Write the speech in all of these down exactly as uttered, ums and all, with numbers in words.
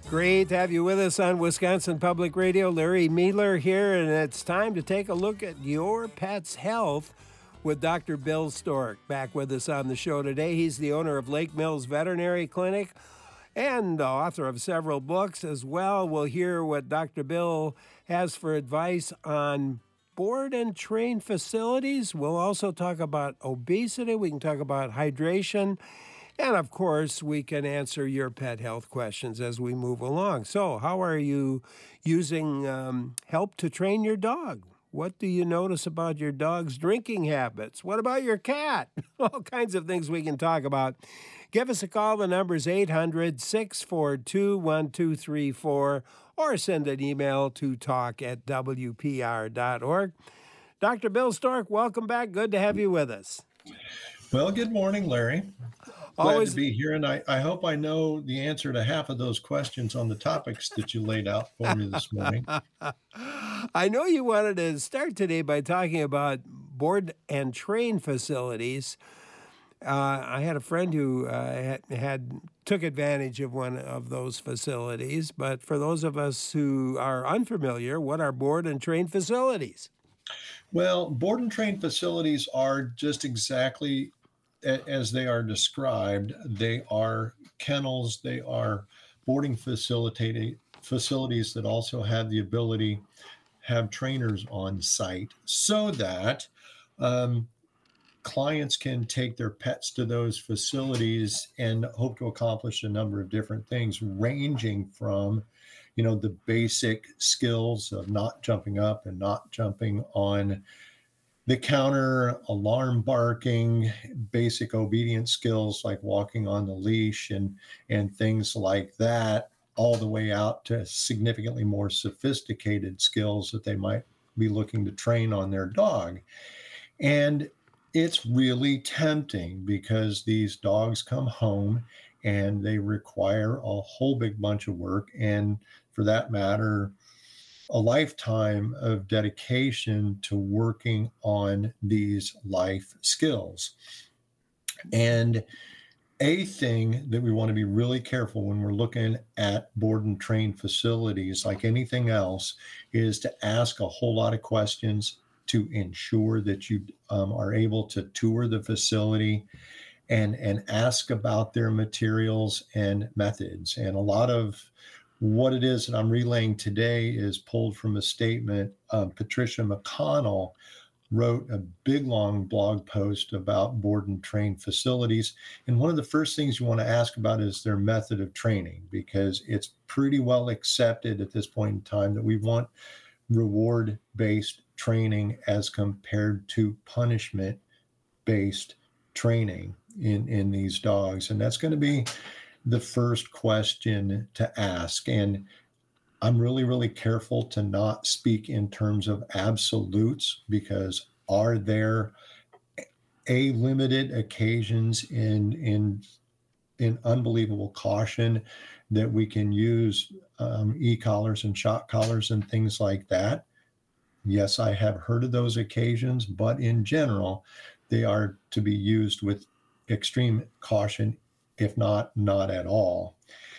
Great to have you with us on Wisconsin Public Radio. Larry Meadler here, and it's time to take a look at your pet's health with Doctor Bill Stork. Back with us on the show today. He's the owner of Lake Mills Veterinary Clinic and the author of several books as well. We'll hear what Doctor Bill has for advice on board and train facilities. We'll also talk about obesity. We can talk about hydration. And, of course, we can answer your pet health questions as we move along. So how are you using um, help to train your dog? What do you notice about your dog's drinking habits? What about your cat? All kinds of things we can talk about. Give us a call. The number is eight hundred, six four two, one two three four, or send an email to talk at w p r dot org. Doctor Bill Stork, welcome back. Good to have you with us. Well, good morning, Larry. Glad Always. to be here, and I, I hope I know the answer to half of those questions on the topics that you laid out for me this morning. I know you wanted to start today by talking about board and train facilities. Uh, I had a friend who uh, had, had took advantage of one of those facilities, but for those of us who are unfamiliar, what are board and train facilities? Well, board and train facilities are just exactly as they are described. They are kennels, they are boarding facilitating facilities that also have the ability to have trainers on site so that um, clients can take their pets to those facilities and hope to accomplish a number of different things, ranging from, you know, the basic skills of not jumping up and not jumping on the counter, alarm barking, basic obedience skills like walking on the leash and, and things like that, all the way out to significantly more sophisticated skills that they might be looking to train on their dog. And it's really tempting because these dogs come home and they require a whole big bunch of work. And for that matter, a lifetime of dedication to working on these life skills. And a thing that we want to be really careful when we're looking at board and train facilities, like anything else, is to ask a whole lot of questions to ensure that you um, are able to tour the facility and, and ask about their materials and methods. And a lot of what it is that I'm relaying today is pulled from a statement. Um, Patricia McConnell wrote a big, long blog post about board and train facilities. And one of the first things you want to ask about is their method of training, because it's pretty well accepted at this point in time that we want reward-based training as compared to punishment-based training in, in these dogs. And that's going to be the first question to ask. And I'm really, really careful to not speak in terms of absolutes, because are there a limited occasions in in in unbelievable caution that we can use um, e-collars and shock collars and things like that? Yes, I have heard of those occasions, but in general, they are to be used with extreme caution, if not, not at all.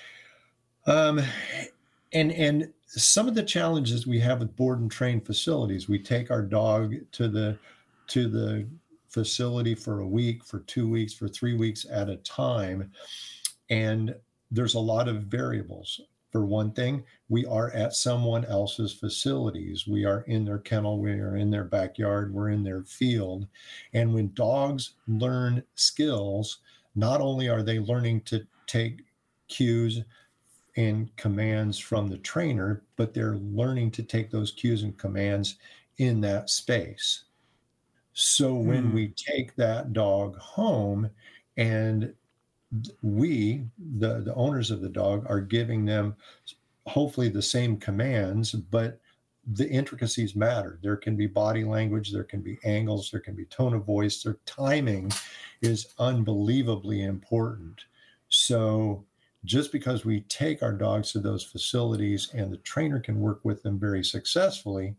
Um, and and some of the challenges we have with board and train facilities, we take our dog to the to the facility for a week, for two weeks, for three weeks at a time, and there's a lot of variables. For one thing, we are at someone else's facilities. We are in their kennel, we are in their backyard, we're in their field. And when dogs learn skills, not only are they learning to take cues and commands from the trainer, but they're learning to take those cues and commands in that space. So when mm. we take that dog home and we, the, the owners of the dog, are giving them hopefully the same commands, but the intricacies matter. There can be body language, there can be angles, there can be tone of voice, their timing is unbelievably important. So just because we take our dogs to those facilities and the trainer can work with them very successfully,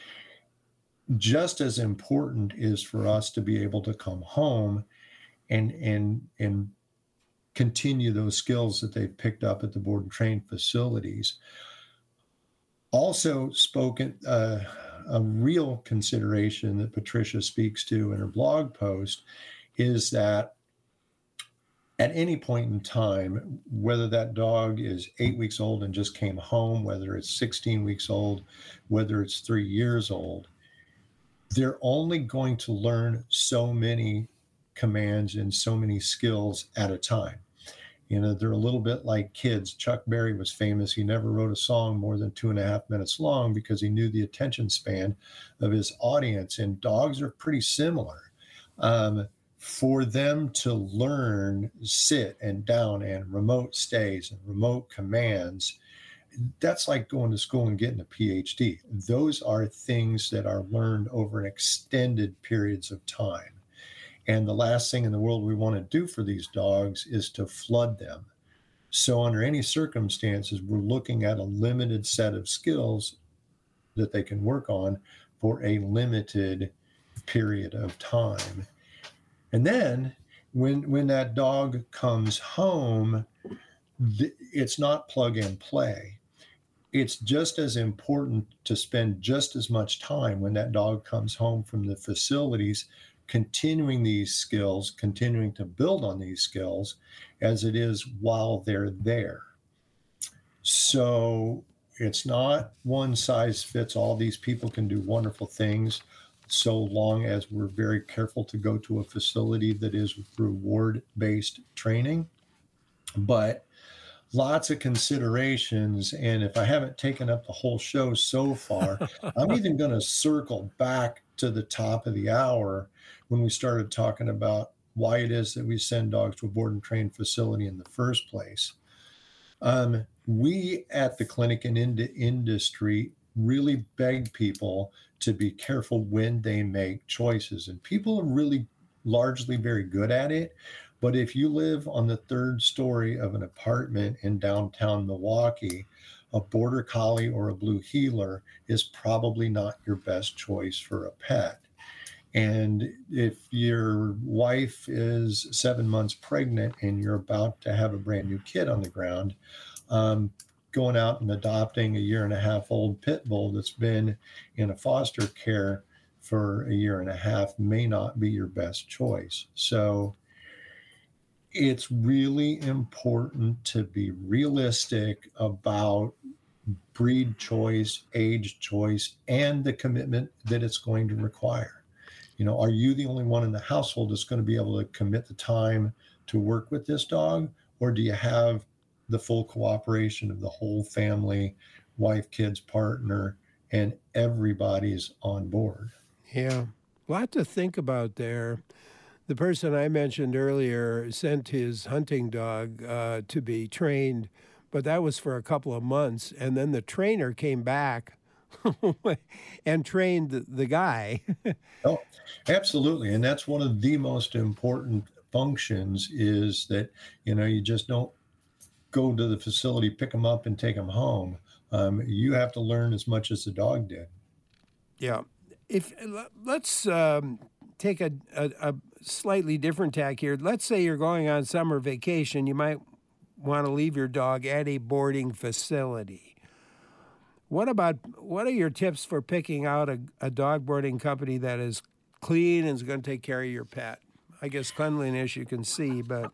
just as important is for us to be able to come home and and and continue those skills that they've picked up at the board and train facilities. Also spoken, uh, a real consideration that Patricia speaks to in her blog post is that at any point in time, whether that dog is eight weeks old and just came home, whether it's sixteen weeks old, whether it's three years old, they're only going to learn so many commands and so many skills at a time. You know, they're a little bit like kids. Chuck Berry was famous. He never wrote a song more than two and a half minutes long because he knew the attention span of his audience. And dogs are pretty similar. Um, for them to learn sit and down and remote stays and remote commands, that's like going to school and getting a P H D. Those are things that are learned over an extended periods of time. And the last thing in the world we want to do for these dogs is to flood them. So under any circumstances, we're looking at a limited set of skills that they can work on for a limited period of time. And then when when that dog comes home, th- it's not plug and play. It's just as important to spend just as much time when that dog comes home from the facilities continuing these skills, continuing to build on these skills as it is while they're there. So it's not one size fits all. These people can do wonderful things so long as we're very careful to go to a facility that is reward-based training. But lots of considerations. And if I haven't taken up the whole show so far, I'm even going to circle back to the top of the hour when we started talking about why it is that we send dogs to a board and train facility in the first place. Um, we at the clinic and in the industry really beg people to be careful when they make choices. And people are really largely very good at it. But if you live on the third story of an apartment in downtown Milwaukee, a border collie or a blue heeler is probably not your best choice for a pet. And if your wife is seven months pregnant and you're about to have a brand new kid on the ground, um, going out and adopting a year and a half old pit bull that's been in a foster care for a year and a half may not be your best choice. So it's really important to be realistic about breed choice, age choice, and the commitment that it's going to require. You know, are you the only one in the household that's going to be able to commit the time to work with this dog? Or do you have the full cooperation of the whole family, wife, kids, partner, and everybody's on board? Yeah, a lot to think about there. The person I mentioned earlier sent his hunting dog uh, to be trained, but that was for a couple of months. And then the trainer came back and trained the, the guy. Oh, absolutely. And that's one of the most important functions is that, you know, you just don't go to the facility, pick them up and take them home. Um, you have to learn as much as the dog did. Yeah. If let's um, take a, a, a slightly different tack here. Let's say you're going on summer vacation. You might want to leave your dog at a boarding facility. What about, what are your tips for picking out a, a dog boarding company that is clean and is going to take care of your pet? I guess cleanliness you can see, but...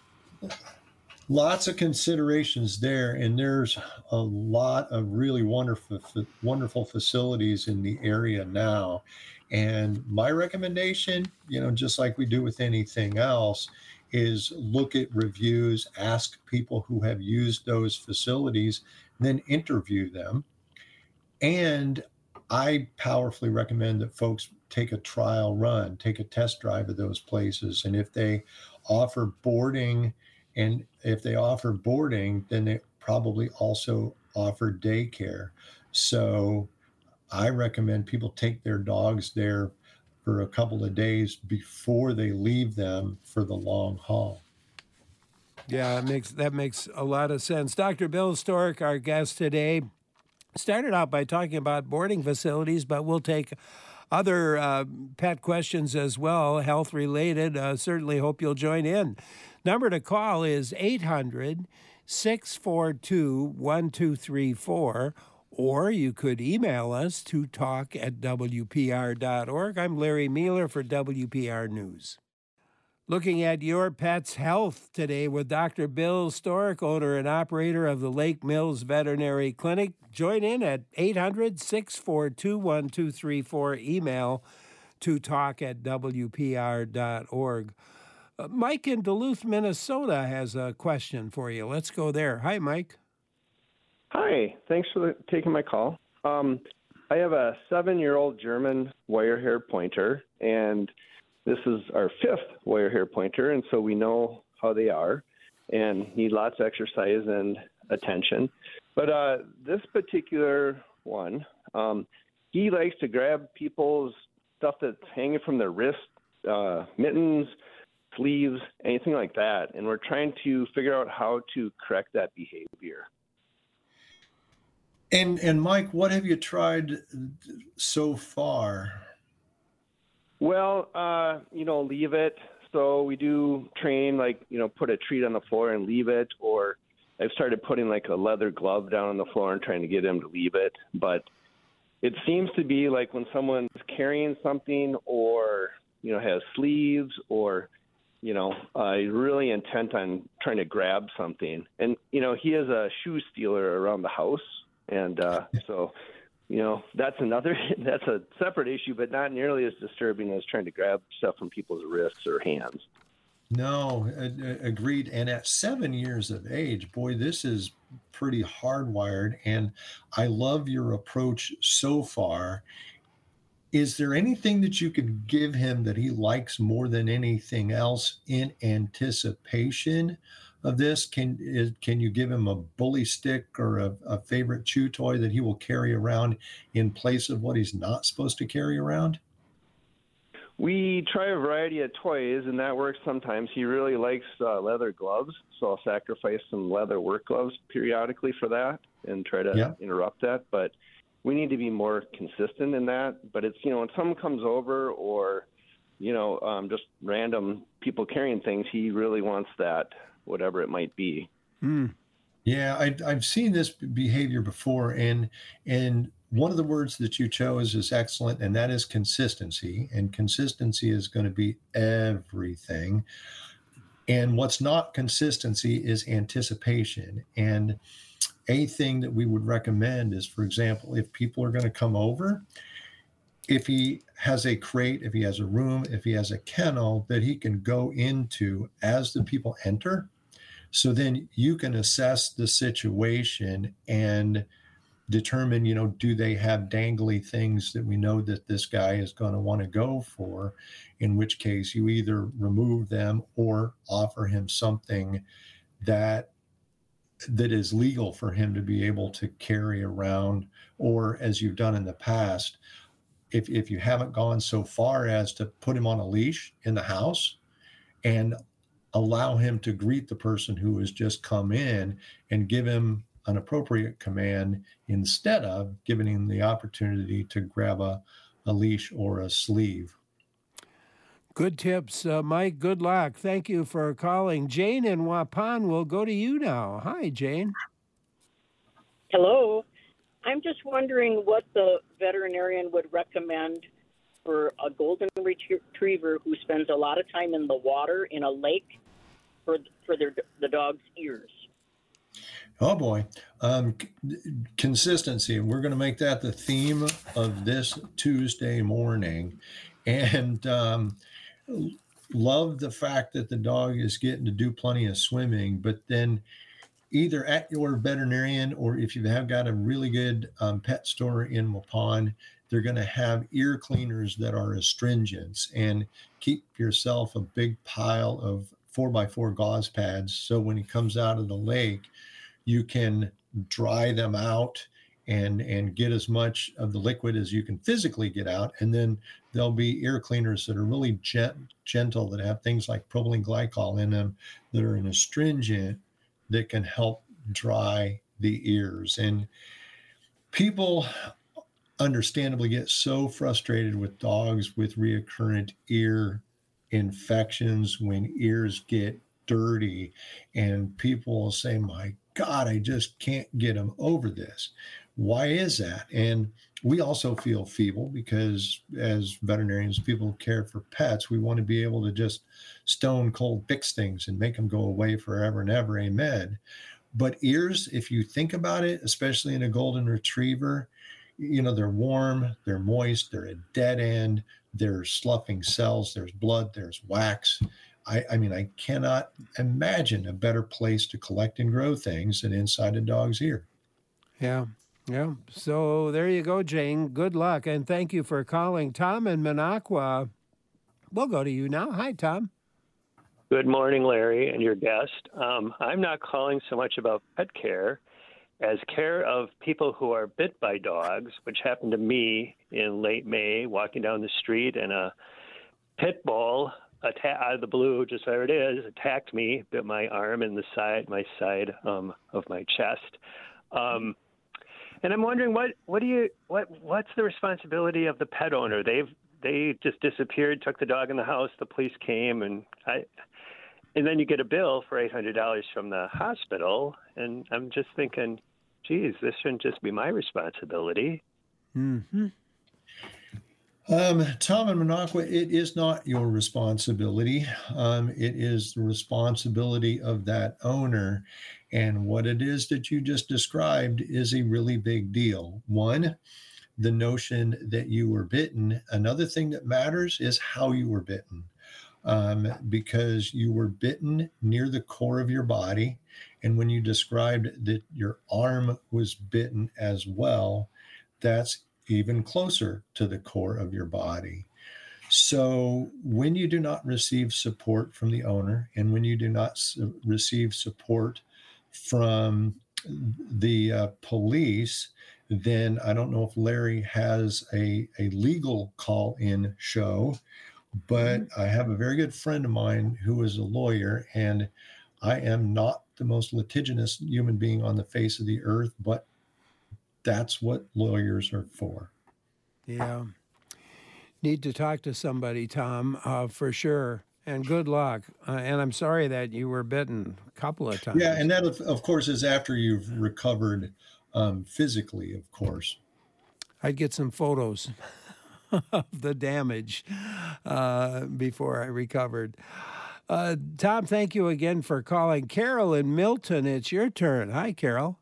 Lots of considerations there, and there's a lot of really wonderful, wonderful facilities in the area now. And my recommendation, you know, just like we do with anything else, is look at reviews, ask people who have used those facilities, then interview them. And I powerfully recommend that folks take a trial run, take a test drive of those places. And if they offer boarding, and if they offer boarding, then they probably also offer daycare. So I recommend people take their dogs there for a couple of days before they leave them for the long haul. Yeah, that makes that makes a lot of sense. Doctor Bill Stork, our guest today, started out by talking about boarding facilities, but we'll take other uh, pet questions as well, health related. Uh, certainly hope you'll join in. Number to call is eight hundred, six four two, one two three four. Or you could email us to talk at W P R dot org. I'm Larry Mueller for W P R News. Looking at your pet's health today with Doctor Bill Stork, owner and operator of the Lake Mills Veterinary Clinic. Join in at eight hundred, six four two, one two three four. Email to talk at W P R dot org. Uh, Mike in Duluth, Minnesota has a question for you. Let's go there. Hi, Mike. Hi, thanks for the, taking my call. Um, I have a seven-year-old German wire hair pointer, and this is our fifth wire hair pointer, and so we know how they are and need lots of exercise and attention. But uh, this particular one, um, he likes to grab people's stuff that's hanging from their wrist, uh, mittens, sleeves, anything like that, and we're trying to figure out how to correct that behavior. And and Mike, what have you tried so far? Well, uh, you know, leave it. So we do train, like, you know, put a treat on the floor and leave it. Or I've started putting like a leather glove down on the floor and trying to get him to leave it. But it seems to be like when someone's carrying something or, you know, has sleeves or, you know, uh, really intent on trying to grab something. And, you know, he is a shoe stealer around the house. And uh, so, you know, that's another, that's a separate issue, but not nearly as disturbing as trying to grab stuff from people's wrists or hands. No, agreed. And at seven years of age, boy, this is pretty hardwired. And I love your approach so far. Is there anything that you could give him that he likes more than anything else in anticipation of this? Can is, can you give him a bully stick or a, a favorite chew toy that he will carry around in place of what he's not supposed to carry around? We try a variety of toys, and that works sometimes. He really likes uh, leather gloves, so I'll sacrifice some leather work gloves periodically for that and try to yeah. interrupt that. But we need to be more consistent in that. But it's, you know, when someone comes over or, you know, um, just random people carrying things, he really wants that, whatever it might be. Mm. Yeah, I, I've seen this behavior before, and and one of the words that you chose is excellent, and that is consistency. And consistency is going to be everything. And what's not consistency is anticipation. And a thing that we would recommend is, for example, if people are going to come over, if he has a crate, if he has a room, if he has a kennel that he can go into as the people enter, so then you can assess the situation and determine, you know, do they have dangly things that we know that this guy is going to want to go for, in which case you either remove them or offer him something that that is legal for him to be able to carry around, or as you've done in the past, if if you haven't gone so far as to put him on a leash in the house and allow him to greet the person who has just come in and give him an appropriate command instead of giving him the opportunity to grab a, a leash or a sleeve. Good tips, uh, Mike. Good luck. Thank you for calling. Jane in Waupun will go to you now. Hi, Jane. Hello. I'm just wondering what the veterinarian would recommend for a golden retriever who spends a lot of time in the water in a lake for for their the dog's ears. Oh boy, um, c- consistency. We're going to make that the theme of this Tuesday morning, and um, love the fact that the dog is getting to do plenty of swimming. But then, either at your veterinarian or if you have got a really good um, pet store in Waupun, they're going to have ear cleaners that are astringents, and keep yourself a big pile of four by four gauze pads. So when he comes out of the lake, you can dry them out and, and get as much of the liquid as you can physically get out. And then there'll be ear cleaners that are really gent, gentle, that have things like propylene glycol in them that are an astringent that can help dry the ears. And people understandably get so frustrated with dogs with recurrent ear infections when ears get dirty, and people will say, my God, I just can't get them over this. Why is that? And we also feel feeble because as veterinarians, people who care for pets, we want to be able to just stone cold fix things and make them go away forever and ever. Amen. But ears, if you think about it, especially in a golden retriever, you know, they're warm, they're moist, they're a dead end, they're sloughing cells, there's blood, there's wax. I, I mean, I cannot imagine a better place to collect and grow things than inside a dog's ear. Yeah, yeah. So there you go, Jane. Good luck, and thank you for calling. Tom in Minocqua, we'll go to you now. Hi, Tom. Good morning, Larry, and your guest. Um, I'm not calling so much about pet care as care of people who are bit by dogs, which happened to me in late May, walking down the street, and a pit bull atta- out of the blue, just there it is, attacked me, bit my arm and the side, my side um, of my chest. Um, and I'm wondering, what, what do you, what, what's the responsibility of the pet owner? They've, they just disappeared, took the dog in the house. The police came, and I, and then you get a bill for eight hundred dollars from the hospital. And I'm just thinking, geez, this shouldn't just be my responsibility. Mm-hmm. Um, Tom and Minocqua, it is not your responsibility. Um, it is the responsibility of that owner. And what it is that you just described is a really big deal. One, the notion that you were bitten. Another thing that matters is how you were bitten, um, because you were bitten near the core of your body. And when you described that your arm was bitten as well, that's even closer to the core of your body. So when you do not receive support from the owner, and when you do not su- receive support from the uh, police, then I don't know if Larry has a, a legal call-in show, but I have a very good friend of mine who is a lawyer, and I am not the most litigious human being on the face of the earth, but that's what lawyers are for. Yeah. Need to talk to somebody, Tom, uh, for sure. And good luck. Uh, and I'm sorry that you were bitten a couple of times. Yeah, and that, of, of course, is after you've recovered um, physically, of course. I'd get some photos of the damage uh, before I recovered. Uh, Tom, thank you again for calling. Carol in Milton, it's your turn. Hi, Carol.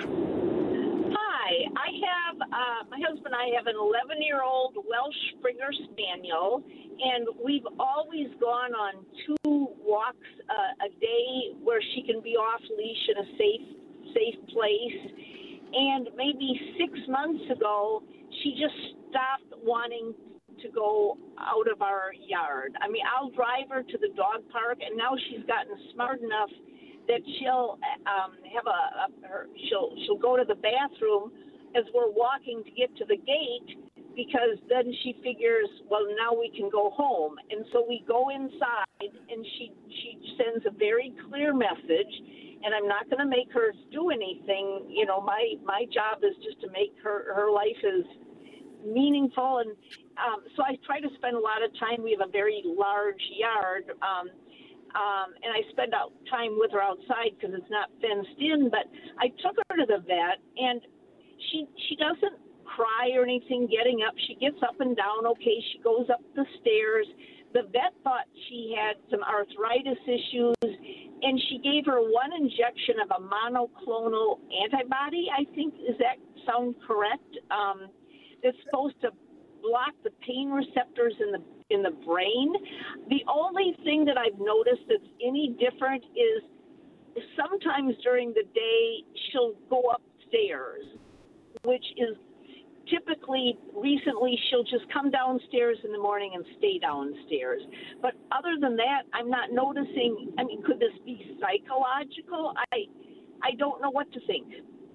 Hi, I have, uh, my husband and I have an eleven-year-old Welsh Springer Spaniel, and we've always gone on two walks uh, a day where she can be off leash in a safe, safe place. And maybe six months ago, she just stopped wanting to go out of our yard. I mean, I'll drive her to the dog park, and now she's gotten smart enough that she'll um, have a, a her, she'll she'll go to the bathroom as we're walking to get to the gate, because then she figures, well, now we can go home. And so we go inside, and she she sends a very clear message. And I'm not going to make her do anything. You know, my my job is just to make her her life as meaningful. And um, so I try to spend a lot of time. We have a very large yard. Um, Um, and I spend out time with her outside because it's not fenced in. But I took her to the vet, and she she doesn't cry or anything getting up. She gets up and down okay. She goes up the stairs. The vet thought she had some arthritis issues, and she gave her one injection of a monoclonal antibody, I think. Does that sound correct? Um, it's supposed to block the pain receptors in the in the brain. The only thing that I've noticed that's any different is sometimes during the day she'll go upstairs, which is typically, recently, she'll just come downstairs in the morning and stay downstairs. But other than that, I'm not noticing. I mean, could this be psychological? I I don't know what to think.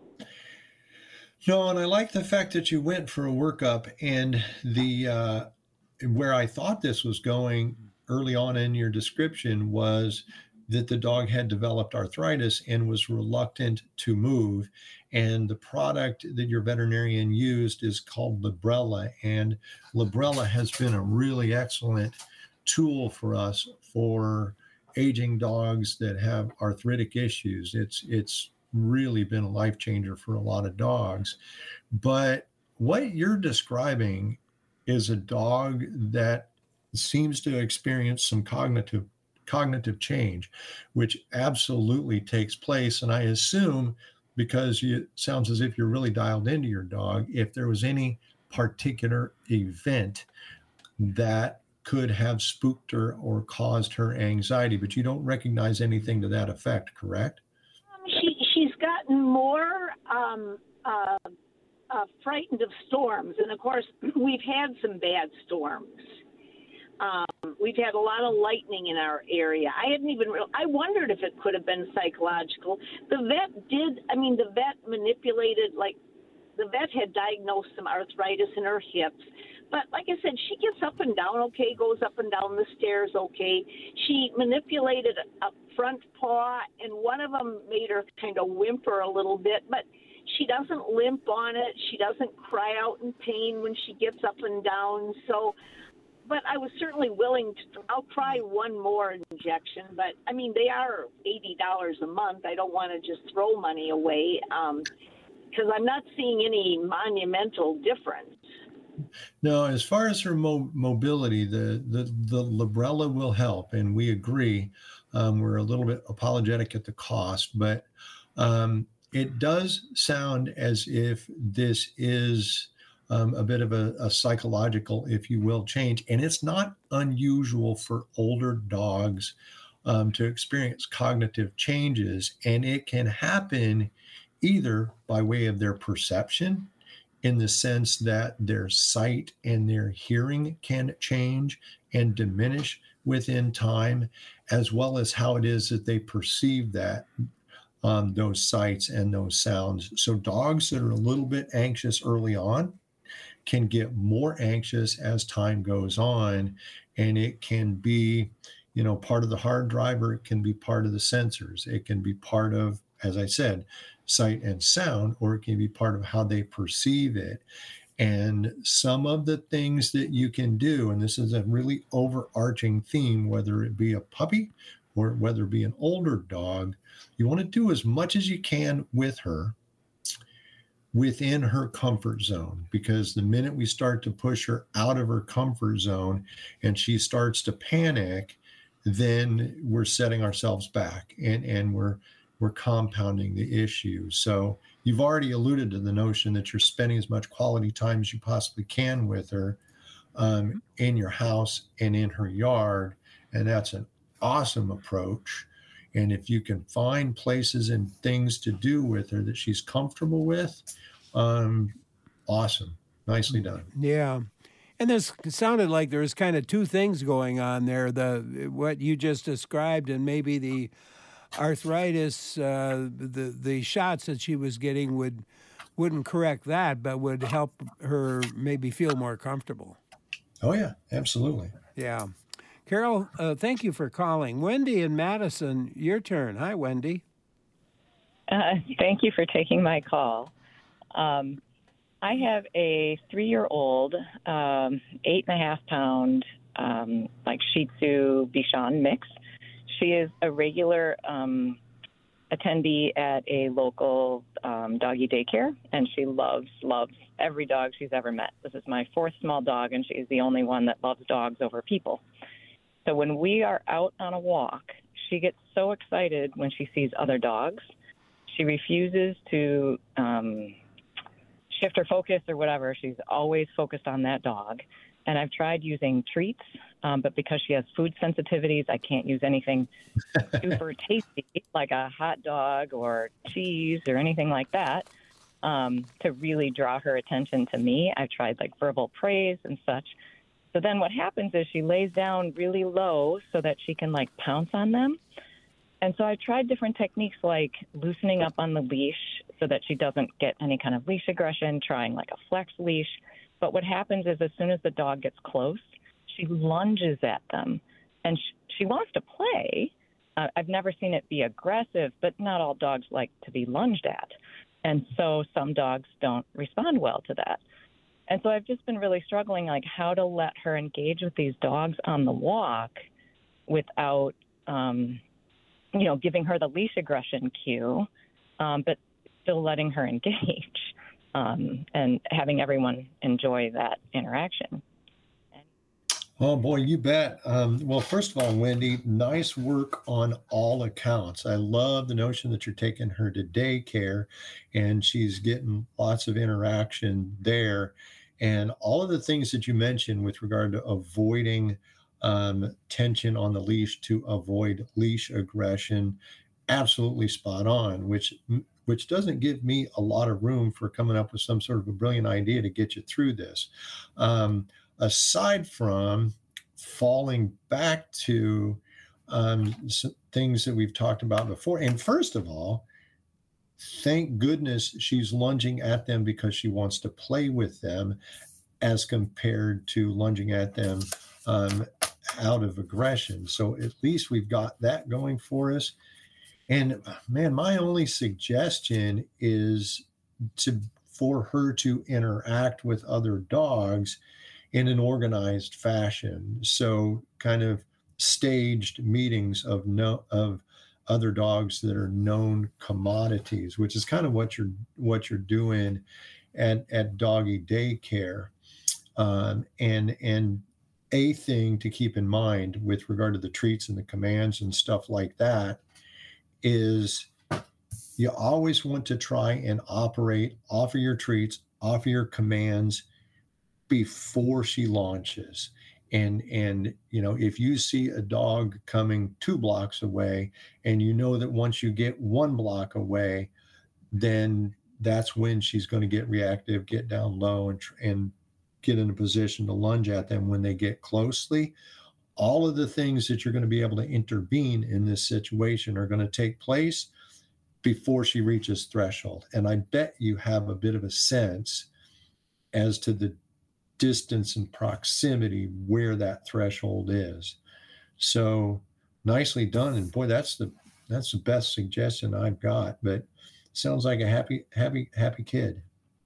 No, and I like the fact that you went for a workup, and the uh, where I thought this was going early on in your description was that the dog had developed arthritis and was reluctant to move. And the product that your veterinarian used is called Librela. And Librela has been a really excellent tool for us for aging dogs that have arthritic issues. It's it's really been a life changer for a lot of dogs. But what you're describing is a dog that seems to experience some cognitive cognitive change, which absolutely takes place. And I assume, because you, it sounds as if you're really dialed into your dog, if there was any particular event that could have spooked her or caused her anxiety, but you don't recognize anything to that effect, correct? Um, she, she's gotten more um, uh, uh, frightened of storms. And of course, we've had some bad storms. Um, we've had a lot of lightning in our area. I hadn't even, real, I wondered if it could have been psychological. The vet did, I mean, the vet manipulated, like, the vet had diagnosed some arthritis in her hips. But like I said, she gets up and down okay, goes up and down the stairs okay. She manipulated a front paw, and one of them made her kind of whimper a little bit, but she doesn't limp on it. She doesn't cry out in pain when she gets up and down. So, but I was certainly willing to, I'll try one more injection, but I mean, they are eighty dollars a month. I don't want to just throw money away um, because I'm not seeing any monumental difference. No, as far as her mo- mobility, the, the, the Librela will help, and we agree. Um, we're a little bit apologetic at the cost, but um, it does sound as if this is um, a bit of a, a psychological, if you will, change. And it's not unusual for older dogs um, to experience cognitive changes, and it can happen either by way of their perception, in the sense that their sight and their hearing can change and diminish within time, as well as how it is that they perceive that, um, those sights and those sounds. So dogs that are a little bit anxious early on can get more anxious as time goes on, and it can be, you know, part of the hard driver. It can be part of the sensors. It can be part of, as I said, sight and sound, or it can be part of how they perceive it. And some of the things that you can do, and this is a really overarching theme, whether it be a puppy or whether it be an older dog, you want to do as much as you can with her within her comfort zone, because the minute we start to push her out of her comfort zone and she starts to panic, then we're setting ourselves back, and, and we're we're compounding the issue. So you've already alluded to the notion that you're spending as much quality time as you possibly can with her um, in your house and in her yard. And that's an awesome approach. And if you can find places and things to do with her that she's comfortable with, um, awesome. Nicely done. Yeah. And this sounded like there was kind of two things going on there. The what you just described, and maybe the arthritis, uh, the the shots that she was getting would wouldn't correct that, but would help her maybe feel more comfortable. Oh yeah, absolutely. Yeah, Carol, uh, thank you for calling. Wendy in Madison, your turn. Hi, Wendy. Uh, thank you for taking my call. Um, I have a three-year-old, um, eight and a half pound, um, like Shih Tzu Bichon mix. She is a regular um, attendee at a local um, doggy daycare, and she loves, loves every dog she's ever met. This is my fourth small dog, and she is the only one that loves dogs over people. So when we are out on a walk, she gets so excited when she sees other dogs. She refuses to um, shift her focus or whatever. She's always focused on that dog. And I've tried using treats, um, but because she has food sensitivities, I can't use anything super tasty like a hot dog or cheese or anything like that um, to really draw her attention to me. I've tried like verbal praise and such. So then what happens is she lays down really low so that she can like pounce on them. And so I've tried different techniques like loosening up on the leash so that she doesn't get any kind of leash aggression, trying like a flex leash. But what happens is as soon as the dog gets close, she lunges at them. And she, she wants to play, uh, I've never seen it be aggressive, but not all dogs like to be lunged at. And so some dogs don't respond well to that. And so I've just been really struggling, like how to let her engage with these dogs on the walk without, um, you know, giving her the leash aggression cue, um, but still letting her engage um, and having everyone enjoy that interaction. Oh, boy, you bet. Um, well, first of all, Wendy, nice work on all accounts. I love the notion that you're taking her to daycare and she's getting lots of interaction there. And all of the things that you mentioned with regard to avoiding um, tension on the leash to avoid leash aggression, absolutely spot on, which which doesn't give me a lot of room for coming up with some sort of a brilliant idea to get you through this. Um, aside from falling back to um, things that we've talked about before. And first of all, thank goodness she's lunging at them because she wants to play with them as compared to lunging at them um, out of aggression. So at least we've got that going for us. And man, my only suggestion is to for her to interact with other dogs in an organized fashion. So kind of staged meetings of no of other dogs that are known commodities, which is kind of what you're what you're doing at, at doggy daycare. Um, and and a thing to keep in mind with regard to the treats and the commands and stuff like that is you always want to try and operate, offer your treats, offer your commands before she launches. And, and, you know, if you see a dog coming two blocks away and you know that once you get one block away, then that's when she's going to get reactive, get down low and, and get in a position to lunge at them when they get closely. All of the things that you're going to be able to intervene in this situation are going to take place before she reaches threshold. And I bet you have a bit of a sense as to the distance and proximity where that threshold is. So nicely done. And boy, that's the that's the best suggestion I've got. But sounds like a happy, happy, happy kid.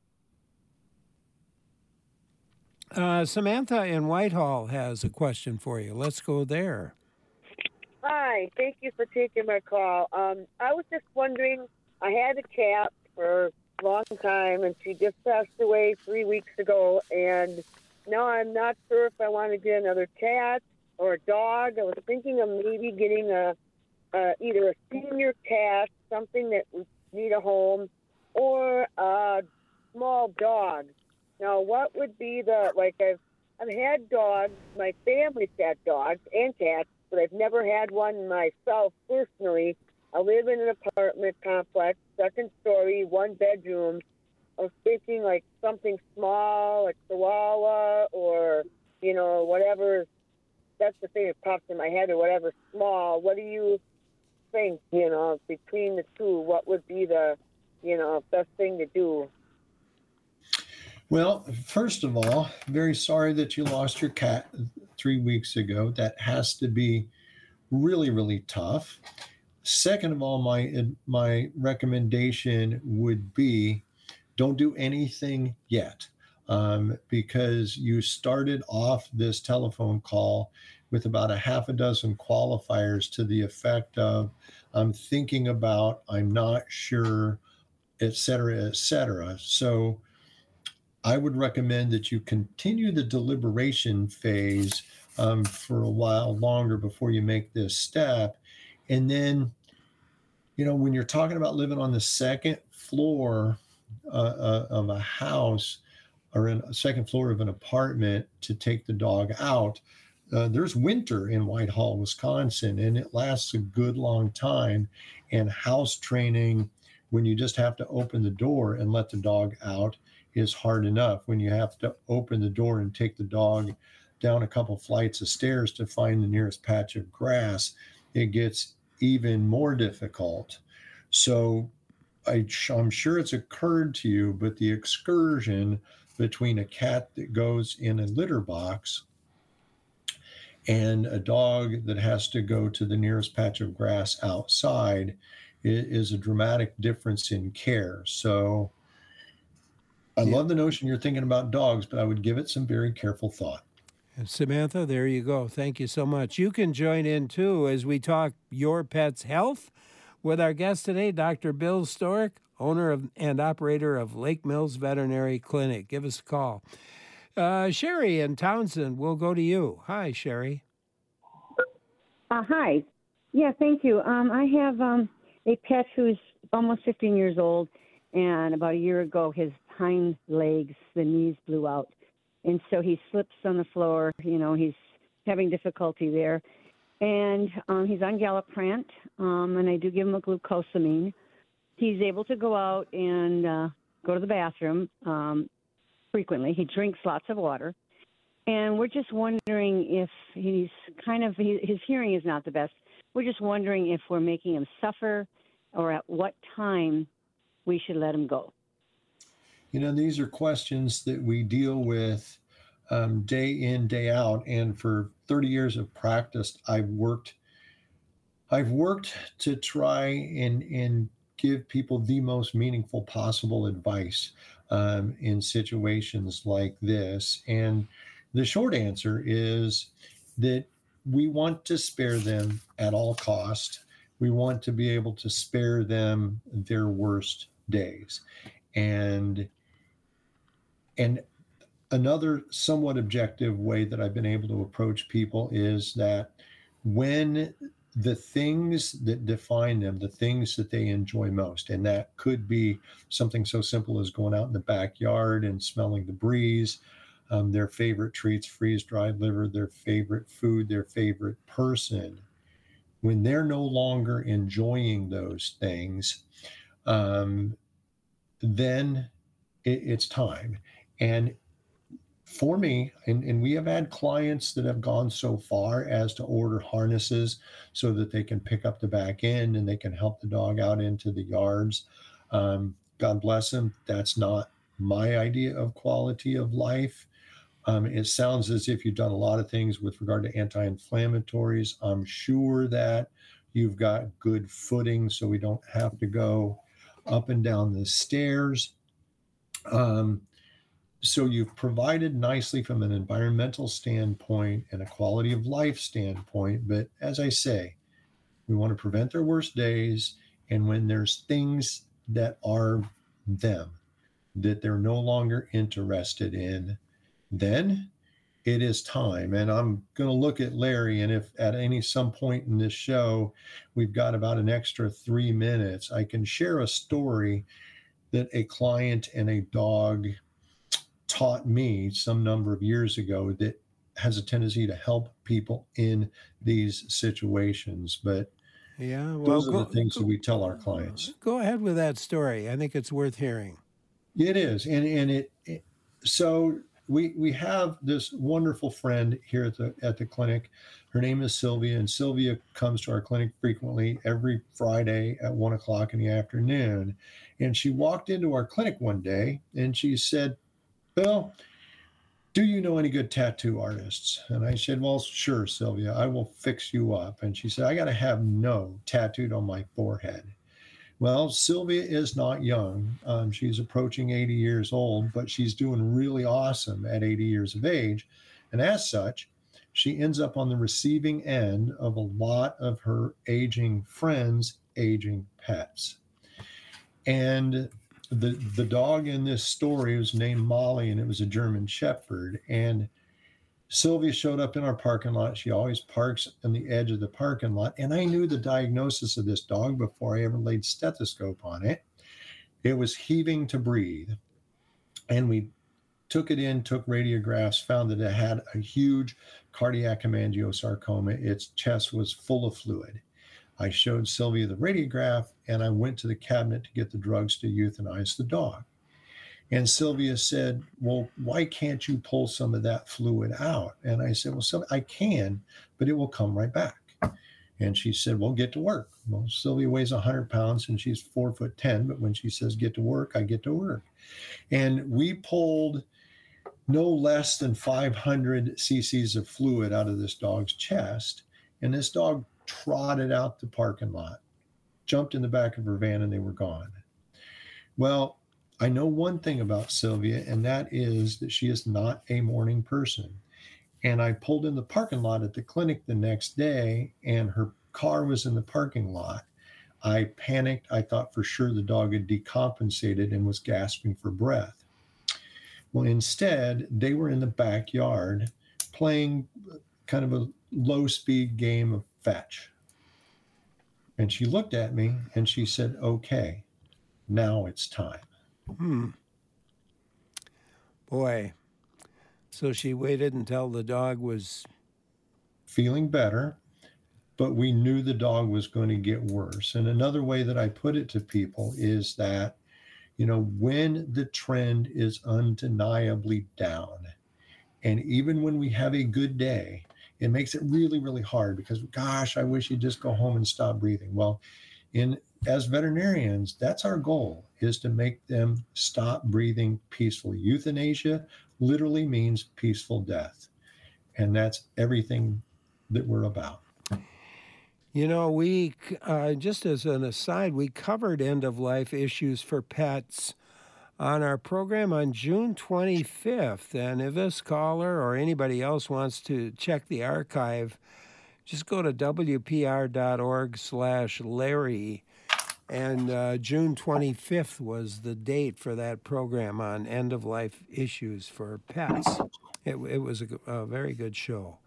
Uh, Samantha in Whitehall has a question for you. Let's go there. Hi, thank you for taking my call. Um, I was just wondering, I had a cat for a long time, and she just passed away three weeks ago, and now I'm not sure if I want to get another cat or a dog. I was thinking of maybe getting a, a either a senior cat, something that would need a home, or a small dog. Now, what would be the, like, I've, I've had dogs, my family's had dogs and cats, but I've never had one myself personally. I live in an apartment complex, second story, one bedroom. I was thinking like something small, like Chihuahua or, you know, whatever. That's the thing that pops in my head, or whatever small. What do you think, you know, between the two? What would be the, you know, best thing to do? Well, first of all, very sorry that you lost your cat three weeks ago. That has to be really, really tough. Second of all, my my recommendation would be don't do anything yet, um, because you started off this telephone call with about a half a dozen qualifiers to the effect of I'm thinking about, I'm not sure, et cetera, et cetera. So I would recommend that you continue the deliberation phase um, for a while longer before you make this step. And then, you know, when you're talking about living on the second floor uh, uh, of a house or in a second floor of an apartment to take the dog out, uh, there's winter in Whitehall, Wisconsin, and it lasts a good long time. And house training, when you just have to open the door and let the dog out, is hard enough. When you have to open the door and take the dog down a couple flights of stairs to find the nearest patch of grass, it gets even more difficult. So I, I'm sure it's occurred to you, but the excursion between a cat that goes in a litter box And a dog that has to go to the nearest patch of grass outside is a dramatic difference in care. So I Yeah. love the notion you're thinking about dogs, but I would give it some very careful thought. And Samantha, there you go. Thank you so much. You can join in too as we talk your pet's health with our guest today, Doctor Bill Stork, owner of, and operator of Lake Mills Veterinary Clinic. Give us a call. Uh, Sherry in Townsend, we'll go to you. Hi, Sherry. Uh, hi. Yeah, thank you. Um, I have um, a pet who's almost fifteen years old, and about a year ago, his hind legs, the knees blew out. And so he slips on the floor. You know, he's having difficulty there. And um, he's on Galliprant, um, and I do give him a glucosamine. He's able to go out and uh, go to the bathroom um, frequently. He drinks lots of water. And we're just wondering if he's kind of, he, his hearing is not the best. We're just wondering if we're making him suffer or at what time we should let him go. You know, these are questions that we deal with um, day in, day out. And for thirty years of practice, I've worked, I've worked to try and, and give people the most meaningful possible advice um, in situations like this. And the short answer is that we want to spare them at all cost. We want to be able to spare them their worst days. And and another somewhat objective way that I've been able to approach people is that when the things that define them, the things that they enjoy most, and that could be something so simple as going out in the backyard and smelling the breeze, um, their favorite treats, freeze-dried liver, their favorite food, their favorite person, when they're no longer enjoying those things, um, then it, it's time. And for me, and, and we have had clients that have gone so far as to order harnesses so that they can pick up the back end and they can help the dog out into the yards. Um, God bless them. That's not my idea of quality of life. Um, it sounds as if you've done a lot of things with regard to anti-inflammatories. I'm sure that you've got good footing so we don't have to go up and down the stairs. Um, so you've provided nicely from an environmental standpoint and a quality of life standpoint. But as I say, we want to prevent their worst days. And when there's things that are them, that they're no longer interested in, then it is time. And I'm going to look at Larry, and if at any some point in this show we've got about an extra three minutes, I can share a story that a client and a dog taught me some number of years ago that has a tendency to help people in these situations. But yeah, well, those are go, the things go, that we tell our clients. Go ahead with that story. I think it's worth hearing. It is. And, and it, it so we we have this wonderful friend here at the at the clinic. Her name is Sylvia, and Sylvia comes to our clinic frequently every Friday at one o'clock in the afternoon. And she walked into our clinic one day and she said, "Bill, do you know any good tattoo artists?" And I said, "Well, sure, Sylvia, I will fix you up." And she said, "I got to have no tattooed on my forehead." Well, Sylvia is not young. Um, she's approaching eighty years old, but she's doing really awesome at eighty years of age. And as such, she ends up on the receiving end of a lot of her aging friends' aging pets. And the the dog in this story was named Molly, and it was a German Shepherd. And Sylvia showed up in our parking lot. She always parks on the edge of the parking lot. And I knew the diagnosis of this dog before I ever laid stethoscope on it. It was heaving to breathe. And we took it in, took radiographs, found that it had a huge cardiac hemangiosarcoma. Its chest was full of fluid. I showed Sylvia the radiograph, and I went to the cabinet to get the drugs to euthanize the dog. And Sylvia said, "Well, why can't you pull some of that fluid out?" And I said, "Well, Sylvia, I can, but it will come right back." And she said, "Well, get to work." Well, Sylvia weighs one hundred pounds and she's four foot ten, but when she says get to work, I get to work. And we pulled no less than five hundred cc's of fluid out of this dog's chest. And this dog trotted out the parking lot, jumped in the back of her van, and they were gone. Well, I know one thing about Sylvia, and that is that she is not a morning person. And I pulled in the parking lot at the clinic the next day, and her car was in the parking lot. I panicked. I thought for sure the dog had decompensated and was gasping for breath. Well, instead, they were in the backyard playing kind of a low-speed game of fetch. And she looked at me and she said, okay, now it's time. Hmm. Boy. So she waited until the dog was feeling better, but we knew the dog was going to get worse. And another way that I put it to people is that, you know, when the trend is undeniably down, and even when we have a good day, it makes it really, really hard because, gosh, I wish you'd just go home and stop breathing. Well, in as veterinarians, that's our goal, is to make them stop breathing peacefully. Euthanasia literally means peaceful death. And that's everything that we're about. You know, we, uh, just as an aside, we covered end-of-life issues for pets on our program on June twenty-fifth. And if this caller or anybody else wants to check the archive, just go to W P R dot org slash Larry. And uh, June twenty-fifth was the date for that program on end-of-life issues for pets. It, it was a, a very good show.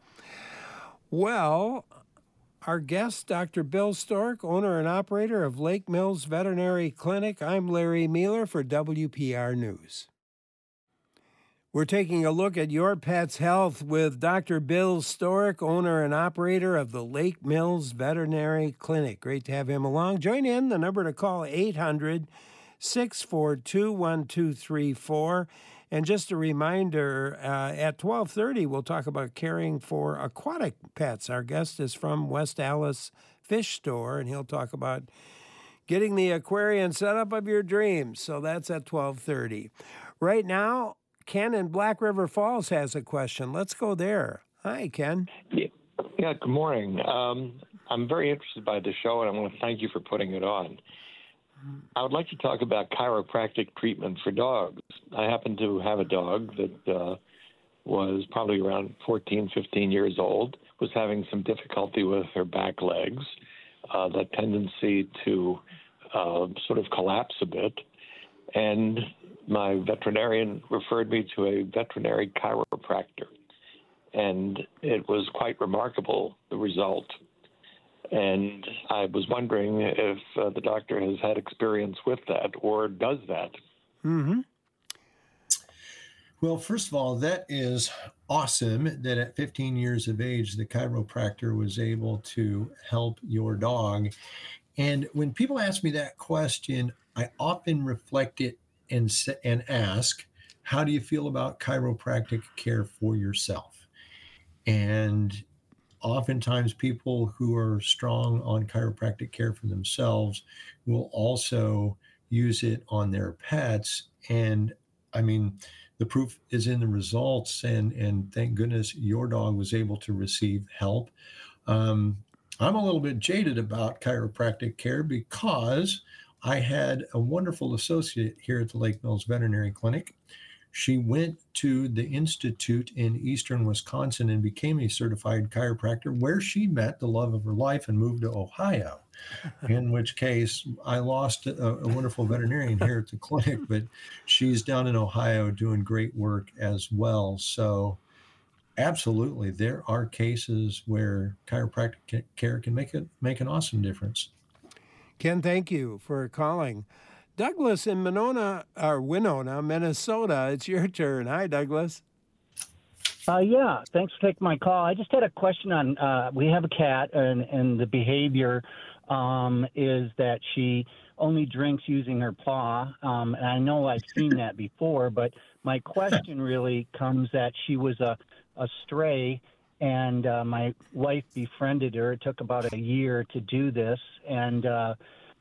Well, our guest, Doctor Bill Stork, owner and operator of Lake Mills Veterinary Clinic. I'm Larry Mealer for W P R News. We're taking a look at your pet's health with Doctor Bill Stork, owner and operator of the Lake Mills Veterinary Clinic. Great to have him along. Join in. The number to call, eight hundred, six four two, one two three four. And just a reminder, uh, at twelve thirty, we'll talk about caring for aquatic pets. Our guest is from West Allis Fish Store, and he'll talk about getting the aquarium set up of your dreams. So that's at twelve thirty. Right now, Ken in Black River Falls has a question. Let's go there. Hi, Ken. Yeah, yeah good morning. Um, I'm very interested by the show, and I want to thank you for putting it on. I would like to talk about chiropractic treatment for dogs. I happen to have a dog that uh, was probably around fourteen, fifteen years old, was having some difficulty with her back legs, uh, that tendency to uh, sort of collapse a bit. And my veterinarian referred me to a veterinary chiropractor. And it was quite remarkable, the result. And I was wondering if uh, the doctor has had experience with that or does that. Mm-hmm. Well, first of all, that is awesome that at fifteen years of age, the chiropractor was able to help your dog. And when people ask me that question, I often reflect it and, and ask, how do you feel about chiropractic care for yourself? And oftentimes people who are strong on chiropractic care for themselves will also use it on their pets. And I mean, the proof is in the results, and, and thank goodness your dog was able to receive help. Um, I'm a little bit jaded about chiropractic care because I had a wonderful associate here at the Lake Mills Veterinary Clinic. She went to the Institute in eastern Wisconsin and became a certified chiropractor, where she met the love of her life and moved to Ohio, in which case I lost a, a wonderful veterinarian here at the clinic, but she's down in Ohio doing great work as well. So absolutely, there are cases where chiropractic care can make, a, make an awesome difference. Ken, thank you for calling. Douglas in Monona, or Winona, Minnesota, it's your turn. Hi, Douglas. Uh, yeah, thanks for taking my call. I just had a question on, uh, we have a cat, and, and the behavior um, is that she only drinks using her paw. Um, and I know I've seen that before, but my question really comes that she was a, a stray, and uh, my wife befriended her. It took about a year to do this, and uh,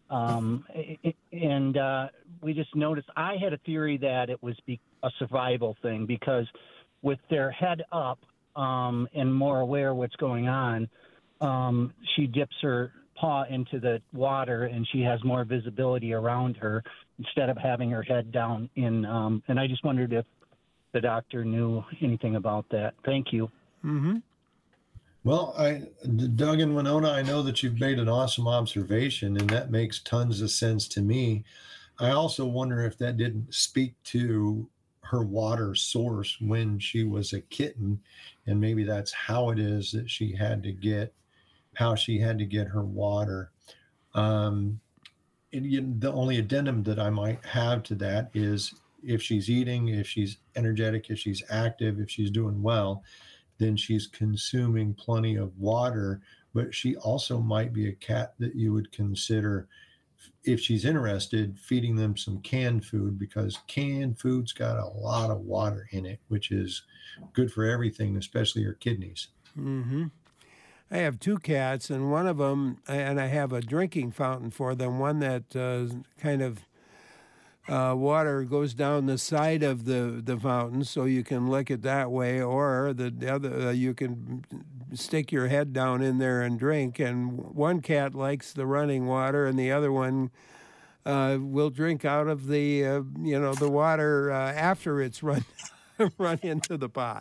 Um, and uh, we just noticed, I had a theory that it was be a survival thing because with their head up um, and more aware what's going on, um, she dips her paw into the water and she has more visibility around her instead of having her head down in. Um, and I just wondered if the doctor knew anything about that. Thank you. Mm-hmm. Well, I, Doug and Winona, I know that you've made an awesome observation, and that makes tons of sense to me. I also wonder if that didn't speak to her water source when she was a kitten, and maybe that's how it is that she had to get, how she had to get her water. Um, and you know, the only addendum that I might have to that is if she's eating, if she's energetic, if she's active, if she's doing well, then she's consuming plenty of water. But she also might be a cat that you would consider, if she's interested, feeding them some canned food, because canned food's got a lot of water in it, which is good for everything, especially your kidneys. Mm-hmm. I have two cats, and one of them, and I have a drinking fountain for them, one that uh, kind of Uh, water goes down the side of the, the fountain, so you can lick it that way, or the, the other uh, you can stick your head down in there and drink. And one cat likes the running water, and the other one uh, will drink out of the uh, you know the water uh, after it's run run into the pot.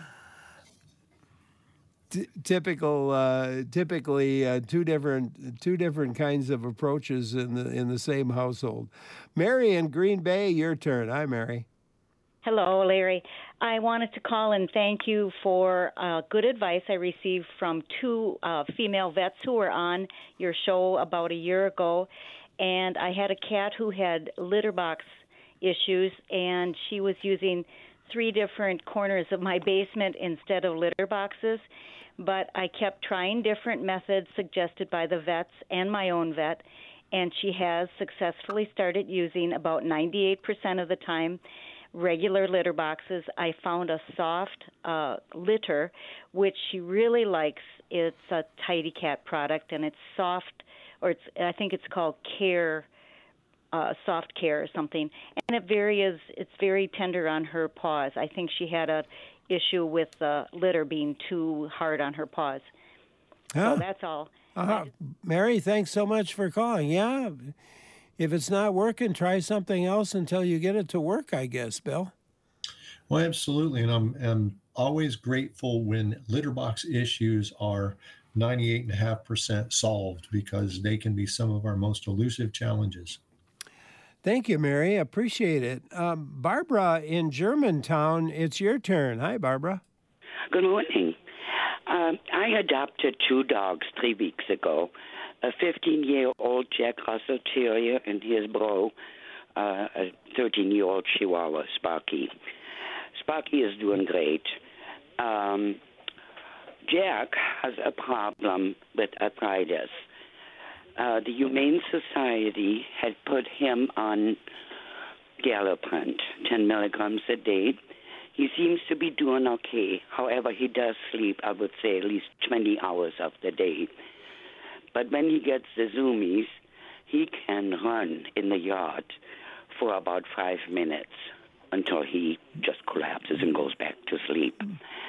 T- typical, uh, typically uh, two different two different kinds of approaches in the in the same household. Mary in Green Bay, your turn. Hi, Mary. Hello, Larry. I wanted to call and thank you for uh, good advice I received from two uh, female vets who were on your show about a year ago, and I had a cat who had litter box issues, and she was using three different corners of my basement instead of litter boxes. But I kept trying different methods suggested by the vets and my own vet, and she has successfully started using about ninety-eight percent of the time regular litter boxes. I found a soft uh, litter, which she really likes. It's a Tidy Cat product, and it's soft, or it's I think it's called Care, uh, Soft Care or something. And it very is, it's very tender on her paws. I think she had a issue with the litter being too hard on her paws. Huh. So that's all. Uh-huh. Mary, thanks so much for calling. Yeah, if it's not working, try something else until you get it to work, I guess, Bill. Well, absolutely. And I'm, I'm always grateful when litter box issues are ninety-eight point five percent solved, because they can be some of our most elusive challenges. Thank you, Mary. Appreciate it. Um, Barbara in Germantown, it's your turn. Hi, Barbara. Good morning. Um, I adopted two dogs three weeks ago, a fifteen-year-old Jack Russell Terrier and his bro, uh, a thirteen-year-old Chihuahua, Sparky. Sparky is doing great. Um, Jack has a problem with arthritis. Uh, the Humane Society had put him on Galliprant, ten milligrams a day. He seems to be doing okay. However, he does sleep, I would say, at least twenty hours of the day. But when he gets the zoomies, he can run in the yard for about five minutes until he just collapses and goes back to sleep.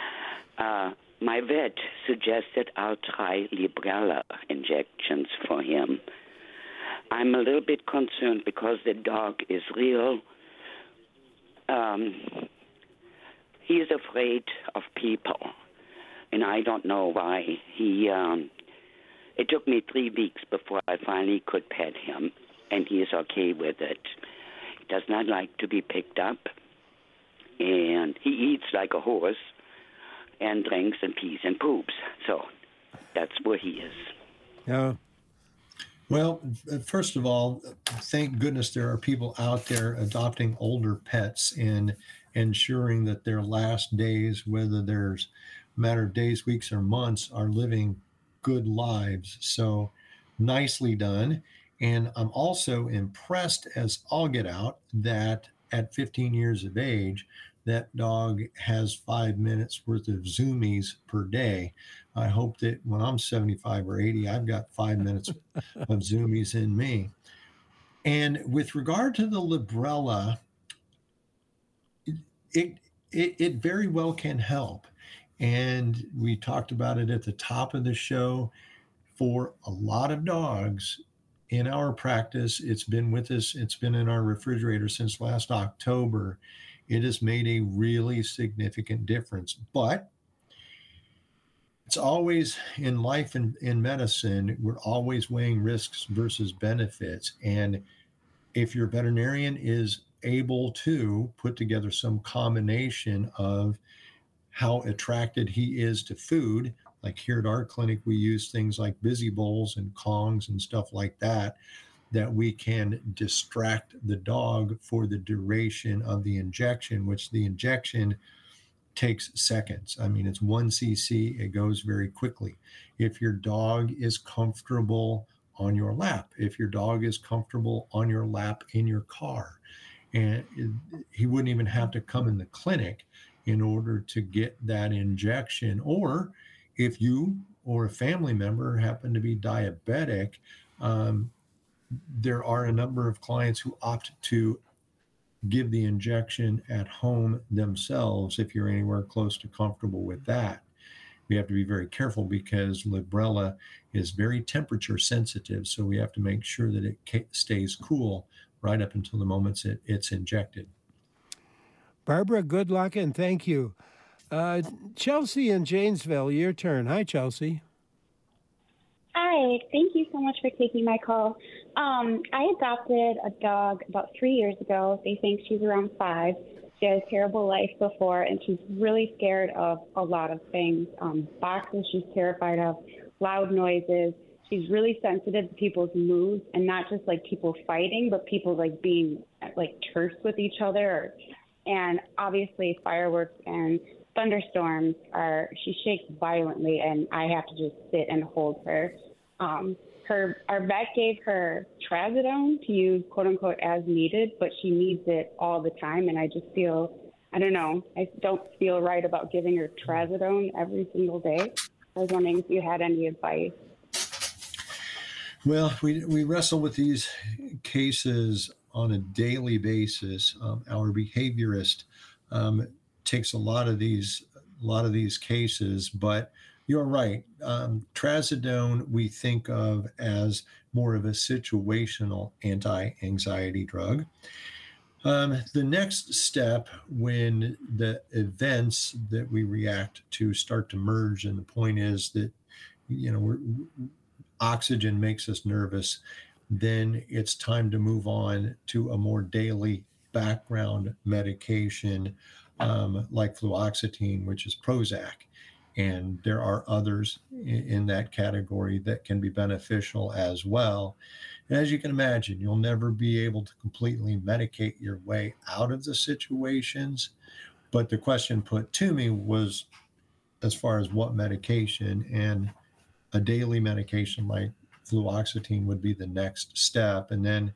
Uh, my vet suggested I'll try Librela injections for him. I'm a little bit concerned because the dog is real. Um, he is afraid of people, and I don't know why. He. Um, it took me three weeks before I finally could pet him, and he is okay with it. He does not like to be picked up, and he eats like a horse, and drinks and pees and poops. So that's where he is. Yeah. Well, first of all, thank goodness there are people out there adopting older pets and ensuring that their last days, whether there's a matter of days, weeks, or months, are living good lives. So nicely done. And I'm also impressed as all get out that at fifteen years of age, that dog has five minutes worth of zoomies per day. I hope that when I'm seventy-five or eighty, I've got five minutes of zoomies in me. And with regard to the Librela, it, it, it very well can help. And we talked about it at the top of the show. For a lot of dogs in our practice, it's been with us, it's been in our refrigerator since last October. It has made a really significant difference. But it's always in life and in medicine, we're always weighing risks versus benefits. And if your veterinarian is able to put together some combination of how attracted he is to food, like here at our clinic, we use things like busy bowls and Kongs and stuff like that, that we can distract the dog for the duration of the injection, which the injection takes seconds. I mean, it's one cc, it goes very quickly. If your dog is comfortable on your lap, if your dog is comfortable on your lap in your car, and he wouldn't even have to come in the clinic in order to get that injection. Or if you or a family member happen to be diabetic, um, there are a number of clients who opt to give the injection at home themselves if you're anywhere close to comfortable with that. We have to be very careful because Librela is very temperature sensitive, so we have to make sure that it stays cool right up until the moment it, it's injected. Barbara, good luck and thank you. Uh, Chelsea in Janesville, your turn. Hi, Chelsea. Hi, thank you so much for taking my call. Um, I adopted a dog about three years ago. They think she's around five. She had a terrible life before, and she's really scared of a lot of things. Um, boxes she's terrified of, loud noises. She's really sensitive to people's moods, and not just like people fighting, but people like being like terse with each other. And obviously fireworks and thunderstorms are, she shakes violently, and I have to just sit and hold her. Um, her, our vet gave her trazodone to use, quote unquote, as needed, but she needs it all the time. And I just feel, I don't know, I don't feel right about giving her trazodone every single day. I was wondering if you had any advice. Well, we, we wrestle with these cases on a daily basis. Um, our behaviorist um, takes a lot of these, a lot of these cases, but you're right. Um, trazodone we think of as more of a situational anti-anxiety drug. Um, the next step when the events that we react to start to merge, and the point is that, you know, we're, oxygen makes us nervous, then it's time to move on to a more daily background medication um, like fluoxetine, which is Prozac. And there are others in, in that category that can be beneficial as well. And as you can imagine, you'll never be able to completely medicate your way out of the situations. But the question put to me was as far as what medication, and a daily medication like fluoxetine would be the next step. And then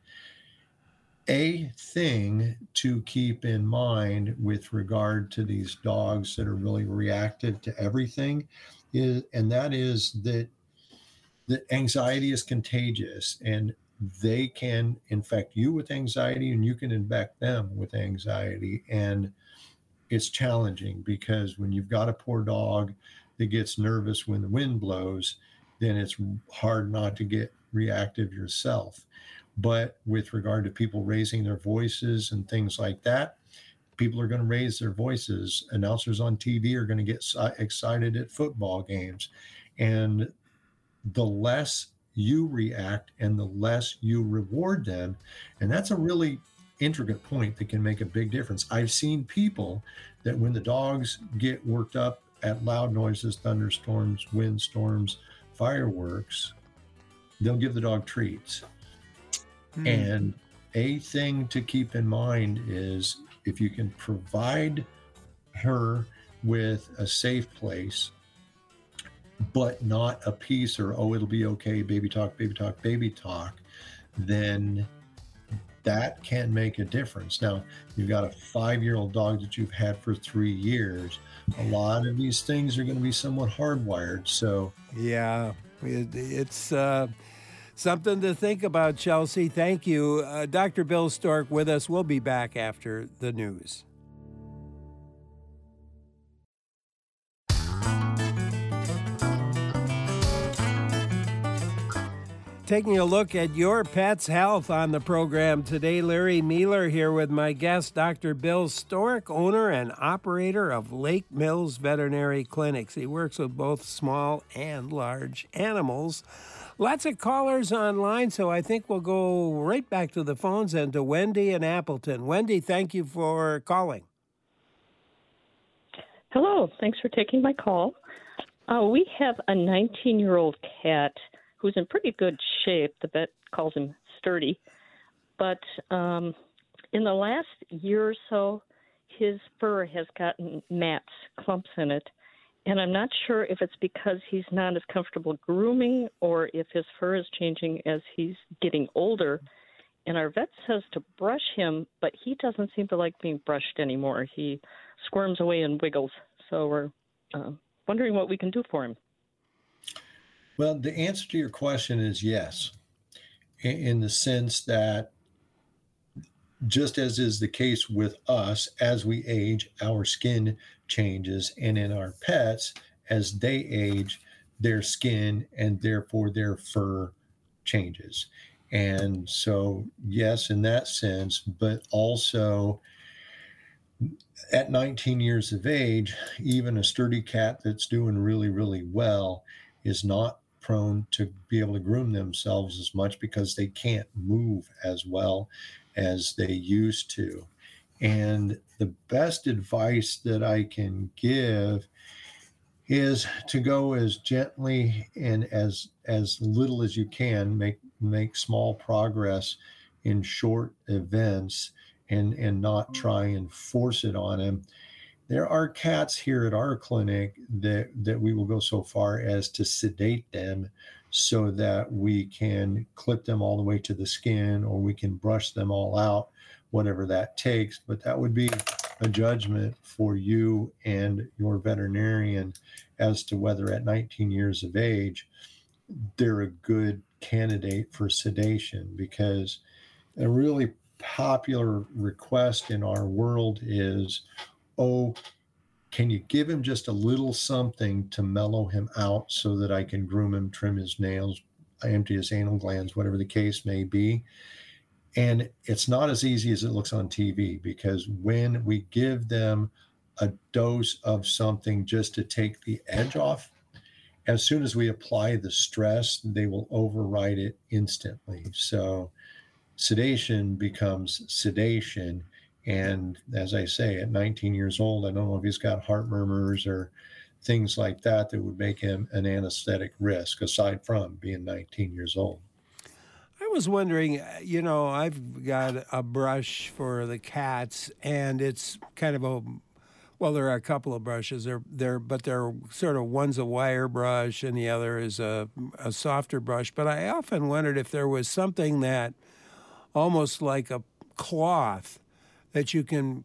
a thing to keep in mind with regard to these dogs that are really reactive to everything is, and that is that that anxiety is contagious, and they can infect you with anxiety and you can infect them with anxiety. And it's challenging because when you've got a poor dog that gets nervous when the wind blows, then it's hard not to get reactive yourself. But with regard to people raising their voices and things like that, people are going to raise their voices. Announcers on T V are going to get excited at football games. And the less you react and the less you reward them, and that's a really intricate point that can make a big difference. I've seen people that when the dogs get worked up at loud noises, thunderstorms, windstorms, fireworks, they'll give the dog treats. Mm. And a thing to keep in mind is if you can provide her with a safe place, but not a piece or, oh, it'll be okay, baby talk, baby talk, baby talk, then that can make a difference. Now, you've got a five-year-old dog that you've had for three years. A lot of these things are going to be somewhat hardwired. So, yeah, it, it's uh, something to think about, Chelsea. Thank you. Uh, Doctor Bill Stork with us. We'll be back after the news. Taking a look at your pet's health on the program today, Larry Mealer here with my guest, Doctor Bill Stork, owner and operator of Lake Mills Veterinary Clinics. He works with both small and large animals. Lots of callers online, so I think we'll go right back to the phones and to Wendy in Appleton. Wendy, thank you for calling. Hello, thanks for taking my call. Uh, we have a nineteen-year-old cat who's in pretty good shape. The vet calls him sturdy. But um, in the last year or so, his fur has gotten mats, clumps in it. And I'm not sure if it's because he's not as comfortable grooming or if his fur is changing as he's getting older. And our vet says to brush him, but he doesn't seem to like being brushed anymore. He squirms away and wiggles. So we're uh, wondering what we can do for him. Well, the answer to your question is yes, in the sense that just as is the case with us, as we age, our skin changes, and in our pets, as they age, their skin and therefore their fur changes. And so, yes, in that sense, but also at nineteen years of age, even a sturdy cat that's doing really, really well is not prone to be able to groom themselves as much because they can't move as well as they used to. And the best advice that I can give is to go as gently and as as little as you can, make make small progress in short events and and not try and force it on him. There are cats here at our clinic that, that we will go so far as to sedate them so that we can clip them all the way to the skin, or we can brush them all out, whatever that takes. But that would be a judgment for you and your veterinarian as to whether at nineteen years of age, they're a good candidate for sedation, because a really popular request in our world is, oh, can you give him just a little something to mellow him out so that I can groom him, trim his nails, empty his anal glands, whatever the case may be. And it's not as easy as it looks on T V, because when we give them a dose of something just to take the edge off, as soon as we apply the stress, they will override it instantly. So sedation becomes sedation. And as I say, at nineteen years old, I don't know if he's got heart murmurs or things like that that would make him an anesthetic risk, aside from being nineteen years old. I was wondering, you know, I've got a brush for the cats, and it's kind of a, well, there are a couple of brushes, they're, they're, but they're sort of, one's a wire brush and the other is a, a softer brush. But I often wondered if there was something that almost like a cloth that you can,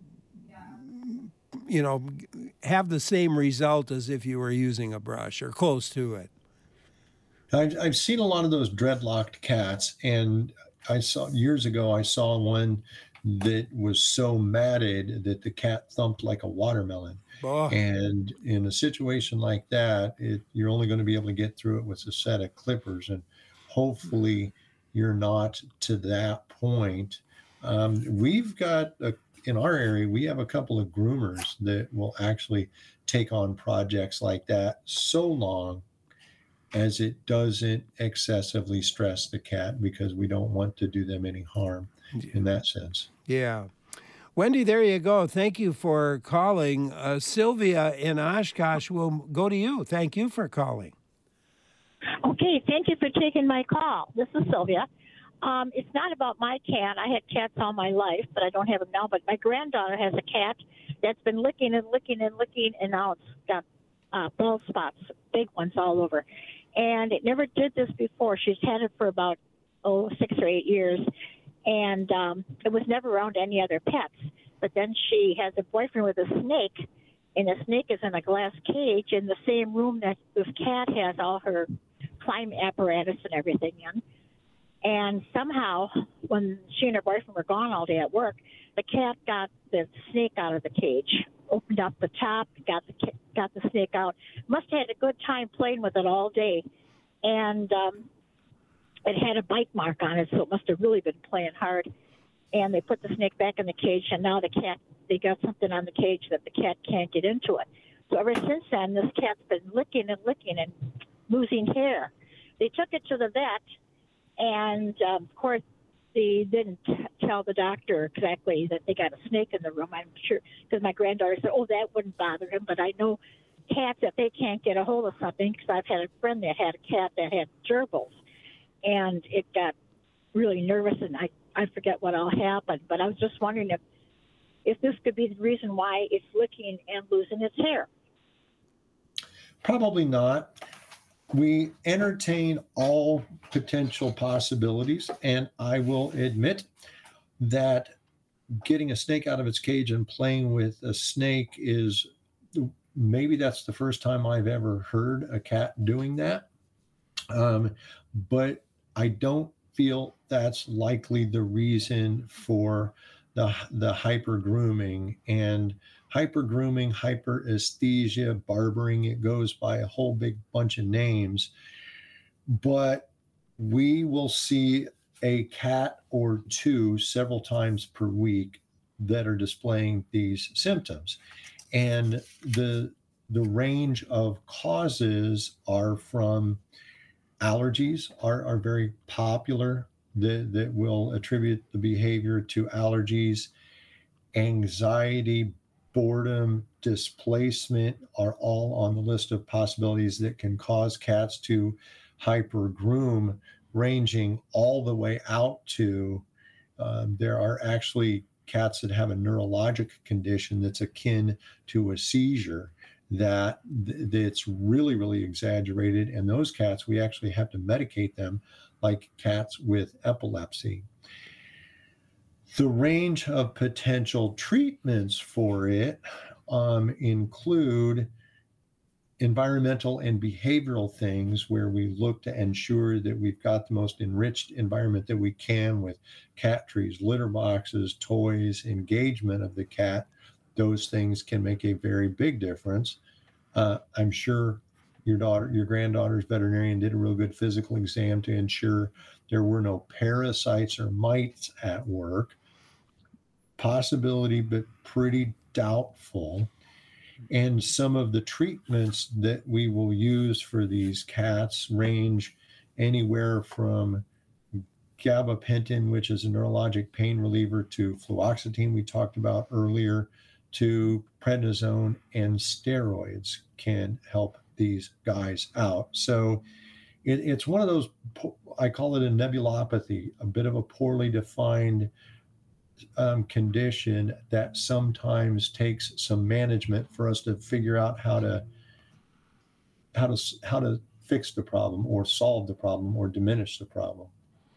you know, have the same result as if you were using a brush or close to it. I've, I've seen a lot of those dreadlocked cats, and I saw years ago, I saw one that was so matted that the cat thumped like a watermelon. Oh. And in a situation like that, it, you're only going to be able to get through it with a set of clippers, and hopefully you're not to that point. Um, we've got, a, in our area, we have a couple of groomers that will actually take on projects like that so long as it doesn't excessively stress the cat, because we don't want to do them any harm in that sense. Yeah. Wendy, there you go. Thank you for calling. Uh, Sylvia in Oshkosh will go to you. Thank you for calling. Okay, thank you for taking my call. This is Sylvia. Um, it's not about my cat. I had cats all my life, but I don't have them now. But my granddaughter has a cat that's been licking and licking and licking, and now it's got uh, bald spots, big ones all over. And it never did this before. She's had it for about, oh, six or eight years. and um, it was never around any other pets. But then she has a boyfriend with a snake, and the snake is in a glass cage in the same room that this cat has all her climb apparatus and everything in. And somehow, when she and her boyfriend were gone all day at work, the cat got the snake out of the cage, opened up the top, got the got the snake out. Must have had a good time playing with it all day, and um, it had a bite mark on it, so it must have really been playing hard. And they put the snake back in the cage, and now the cat, they got something on the cage that the cat can't get into it. So ever since then, this cat's been licking and licking and losing hair. They took it to the vet, and um, of course, they didn't tell the doctor exactly that they got a snake in the room. I'm sure, because my granddaughter said, oh, that wouldn't bother him. But I know cats, if they can't get a hold of something, because I've had a friend that had a cat that had gerbils, and it got really nervous, and I, I forget what all happened. But I was just wondering if, if this could be the reason why it's licking and losing its hair. Probably not. We entertain all potential possibilities, and I will admit that getting a snake out of its cage and playing with a snake is, maybe that's the first time I've ever heard a cat doing that. Um, but I don't feel that's likely the reason for the, the hyper grooming. And hyper grooming, hyper aesthesia, barbering, it goes by a whole big bunch of names. But we will see a cat or two several times per week that are displaying these symptoms. And the, the range of causes are from allergies are, are very popular that, that will attribute the behavior to allergies. Anxiety, boredom, displacement are all on the list of possibilities that can cause cats to hyper groom, ranging all the way out to um, there are actually cats that have a neurologic condition that's akin to a seizure that th- that's really, really exaggerated. And those cats, we actually have to medicate them like cats with epilepsy. The range of potential treatments for it um, include environmental and behavioral things where we look to ensure that we've got the most enriched environment that we can with cat trees, litter boxes, toys, engagement of the cat. Those things can make a very big difference. Uh, I'm sure your daughter, your granddaughter's veterinarian did a real good physical exam to ensure there were no parasites or mites at work. Possibility, but pretty doubtful. And some of the treatments that we will use for these cats range anywhere from gabapentin, which is a neurologic pain reliever, to fluoxetine we talked about earlier, to prednisone, and steroids can help these guys out. So it, it's one of those, I call it a nebulopathy, a bit of a poorly defined um, condition that sometimes takes some management for us to figure out how to how to how to fix the problem or solve the problem or diminish the problem.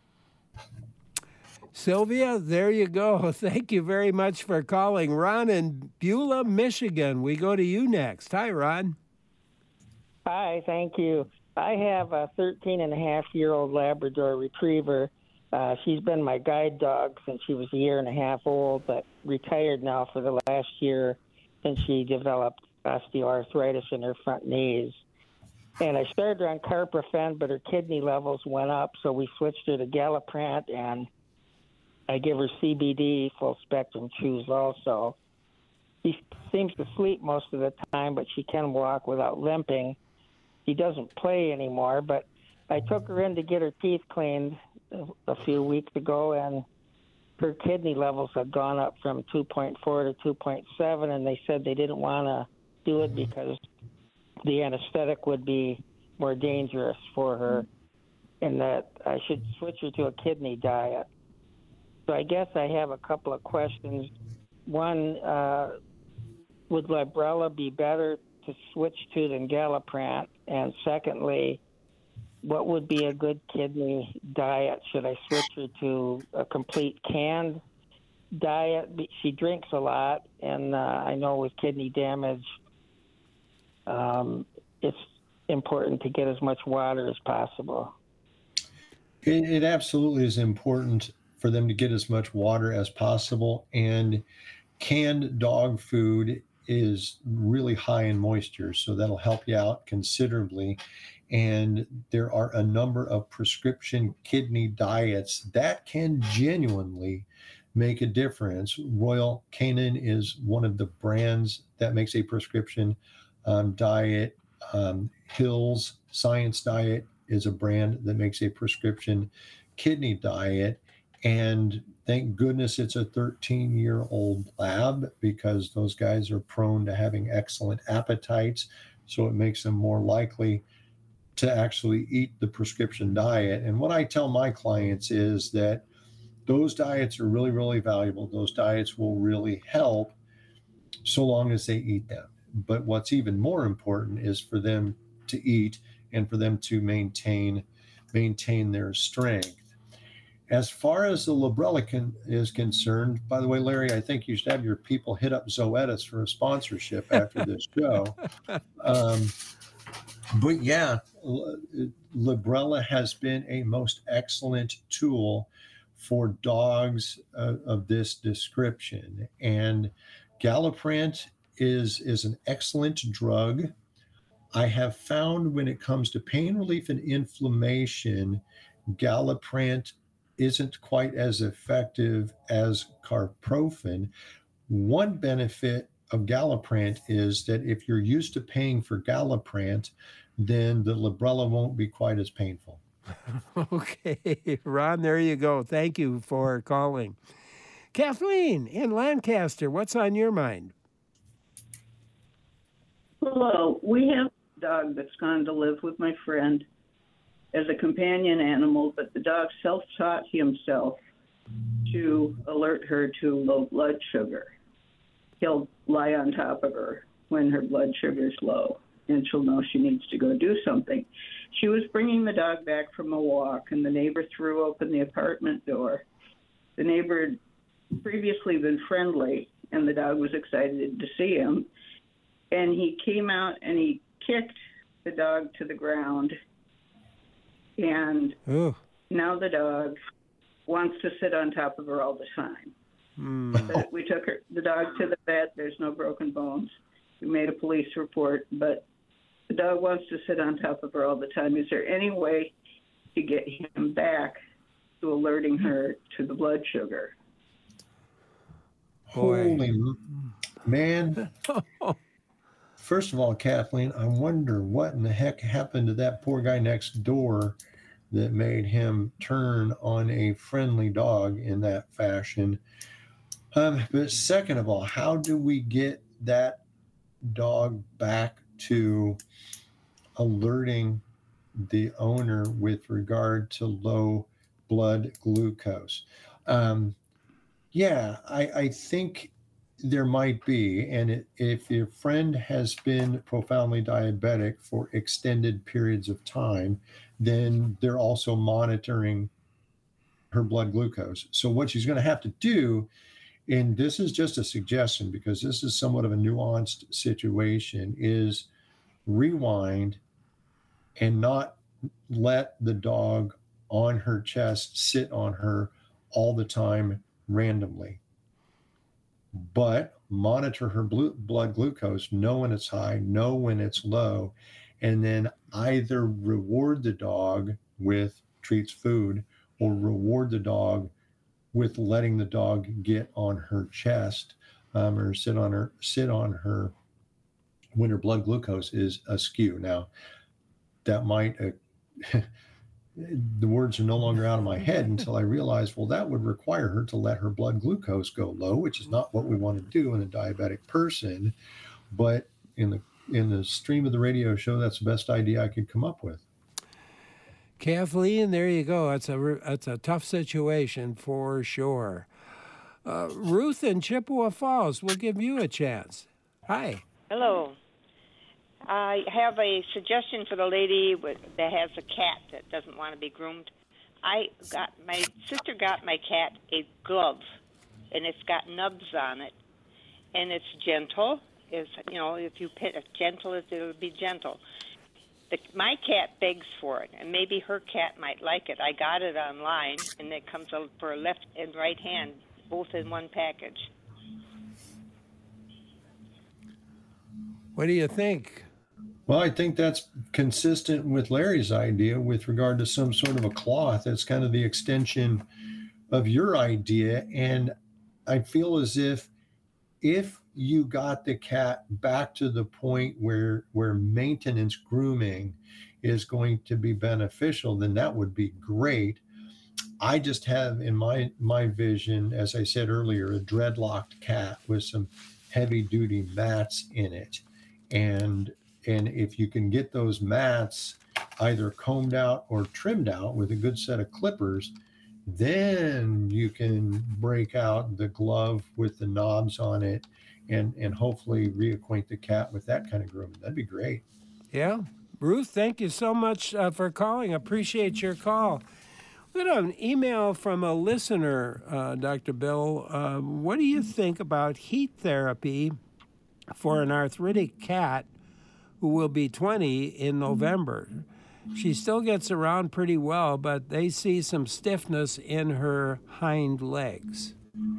Sylvia, there you go. Thank you very much for calling. Ron in Beulah, Michigan. We go to you next. Hi, Ron. Hi, thank you. I have a thirteen and a half year old Labrador Retriever. Uh, she's been my guide dog since she was a year and a half old, but retired now for the last year since she developed osteoarthritis in her front knees. And I started her on carprofen, but her kidney levels went up, so we switched her to Galliprant, and I give her C B D, full spectrum chews also. She seems to sleep most of the time, but she can walk without limping. She doesn't play anymore, but I took her in to get her teeth cleaned a few weeks ago, and her kidney levels had gone up from two point four to two point seven, and they said they didn't want to do it because the anesthetic would be more dangerous for her, and that I should switch her to a kidney diet. So I guess I have a couple of questions. One, uh, would Librela be better to switch to than Galliprant? And secondly, what would be a good kidney diet? Should I switch her to a complete canned diet? She drinks a lot, and uh, I know with kidney damage, um, it's important to get as much water as possible. It, it absolutely is important for them to get as much water as possible, and canned dog food is really high in moisture, so that'll help you out considerably. And there are a number of prescription kidney diets that can genuinely make a difference. Royal Canin is one of the brands that makes a prescription um, diet. Um, Hills Science Diet is a brand that makes a prescription kidney diet. And thank goodness it's a thirteen-year-old lab, because those guys are prone to having excellent appetites. So it makes them more likely to actually eat the prescription diet. And what I tell my clients is that those diets are really, really valuable. Those diets will really help so long as they eat them. But what's even more important is for them to eat and for them to maintain maintain their strength. As far as the Librela can, is concerned, by the way, Larry, I think you should have your people hit up Zoetis for a sponsorship after this show. Um, but yeah, Librela has been a most excellent tool for dogs uh, of this description. And Galliprant is, is an excellent drug. I have found when it comes to pain relief and inflammation, Galliprant isn't quite as effective as Carprofen. One benefit of Galliprant is that if you're used to paying for Galliprant, then the Librela won't be quite as painful. Okay, Ron, there you go. Thank you for calling. Kathleen in Lancaster, what's on your mind? Hello. We have a dog that's gone to live with my friend as a companion animal, but the dog self-taught himself to alert her to low blood sugar. He'll lie on top of her when her blood sugar is low, and she'll know she needs to go do something. She was bringing the dog back from a walk, and the neighbor threw open the apartment door. The neighbor had previously been friendly, and the dog was excited to see him. And he came out and he kicked the dog to the ground. And Ooh. Now the dog wants to sit on top of her all the time. Mm. But we took her, the dog to the vet. There's no broken bones. We made a police report, but the dog wants to sit on top of her all the time. Is there any way to get him back to alerting her to the blood sugar? Boy. Holy man. First of all, Kathleen, I wonder what in the heck happened to that poor guy next door that made him turn on a friendly dog in that fashion. Um, but second of all, how do we get that dog back to alerting the owner with regard to low blood glucose? Um, yeah, I, I think there might be. And it, if your friend has been profoundly diabetic for extended periods of time, then they're also monitoring her blood glucose. So what she's going to have to do, and this is just a suggestion because this is somewhat of a nuanced situation, is rewind and not let the dog on her chest sit on her all the time randomly, but monitor her blood glucose, know when it's high, know when it's low, and then either reward the dog with treats food or reward the dog with letting the dog get on her chest um, or sit on her sit on her when her blood glucose is askew. Now, that might uh, the words are no longer out of my head until I realized, well, that would require her to let her blood glucose go low, which is not what we want to do in a diabetic person. But in the in the stream of the radio show, that's the best idea I could come up with. Kathleen, there you go. It's a, it's a tough situation for sure. Uh, Ruth in Chippewa Falls, we'll give you a chance. Hi. Hello. I have a suggestion for the lady with, that has a cat that doesn't want to be groomed. I got my sister got my cat a glove, and it's got nubs on it, and it's gentle. It's, you know, if you pet it gentle, it'll be gentle. The, my cat begs for it, and maybe her cat might like it. I got it online, and it comes out for a left and right hand, both in one package. What do you think? Well, I think that's consistent with Larry's idea with regard to some sort of a cloth. That's kind of the extension of your idea. And I feel as if if you got the cat back to the point where where maintenance grooming is going to be beneficial, then that would be great. I just have in my my vision, as I said earlier, a dreadlocked cat with some heavy duty mats in it. And and if you can get those mats either combed out or trimmed out with a good set of clippers, then you can break out the glove with the knobs on it and, and hopefully reacquaint the cat with that kind of grooming. That'd be great. Yeah. Ruth, thank you so much uh, for calling. Appreciate your call. We got an email from a listener, uh, Doctor Bill. Uh, what do you think about heat therapy for an arthritic cat who will be twenty in November? She still gets around pretty well, but they see some stiffness in her hind legs.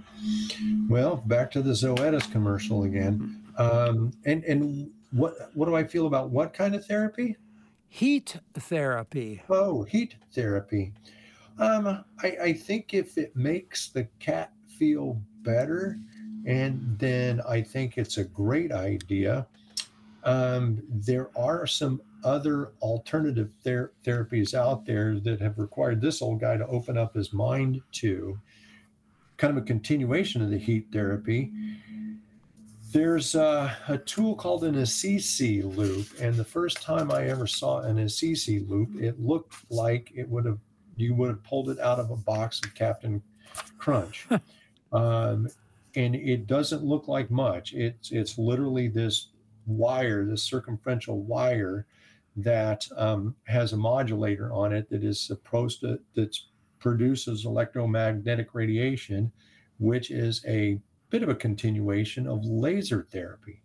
Well, back to the Zoetis commercial again. Um, and and what what do I feel about what kind of therapy? Heat therapy. Oh, heat therapy. Um, I, I think if it makes the cat feel better, and then I think it's a great idea. Um, there are some other alternative ther- therapies out there that have required this old guy to open up his mind to, kind of a continuation of the heat therapy. There's uh, a tool called an Assisi loop, and the first time I ever saw an Assisi loop, it looked like it would have you would have pulled it out of a box of Captain Crunch. um, and it doesn't look like much. It's it's literally this wire, this circumferential wire that um, has a modulator on it that is supposed to that produces electromagnetic radiation, which is a bit of a continuation of laser therapy.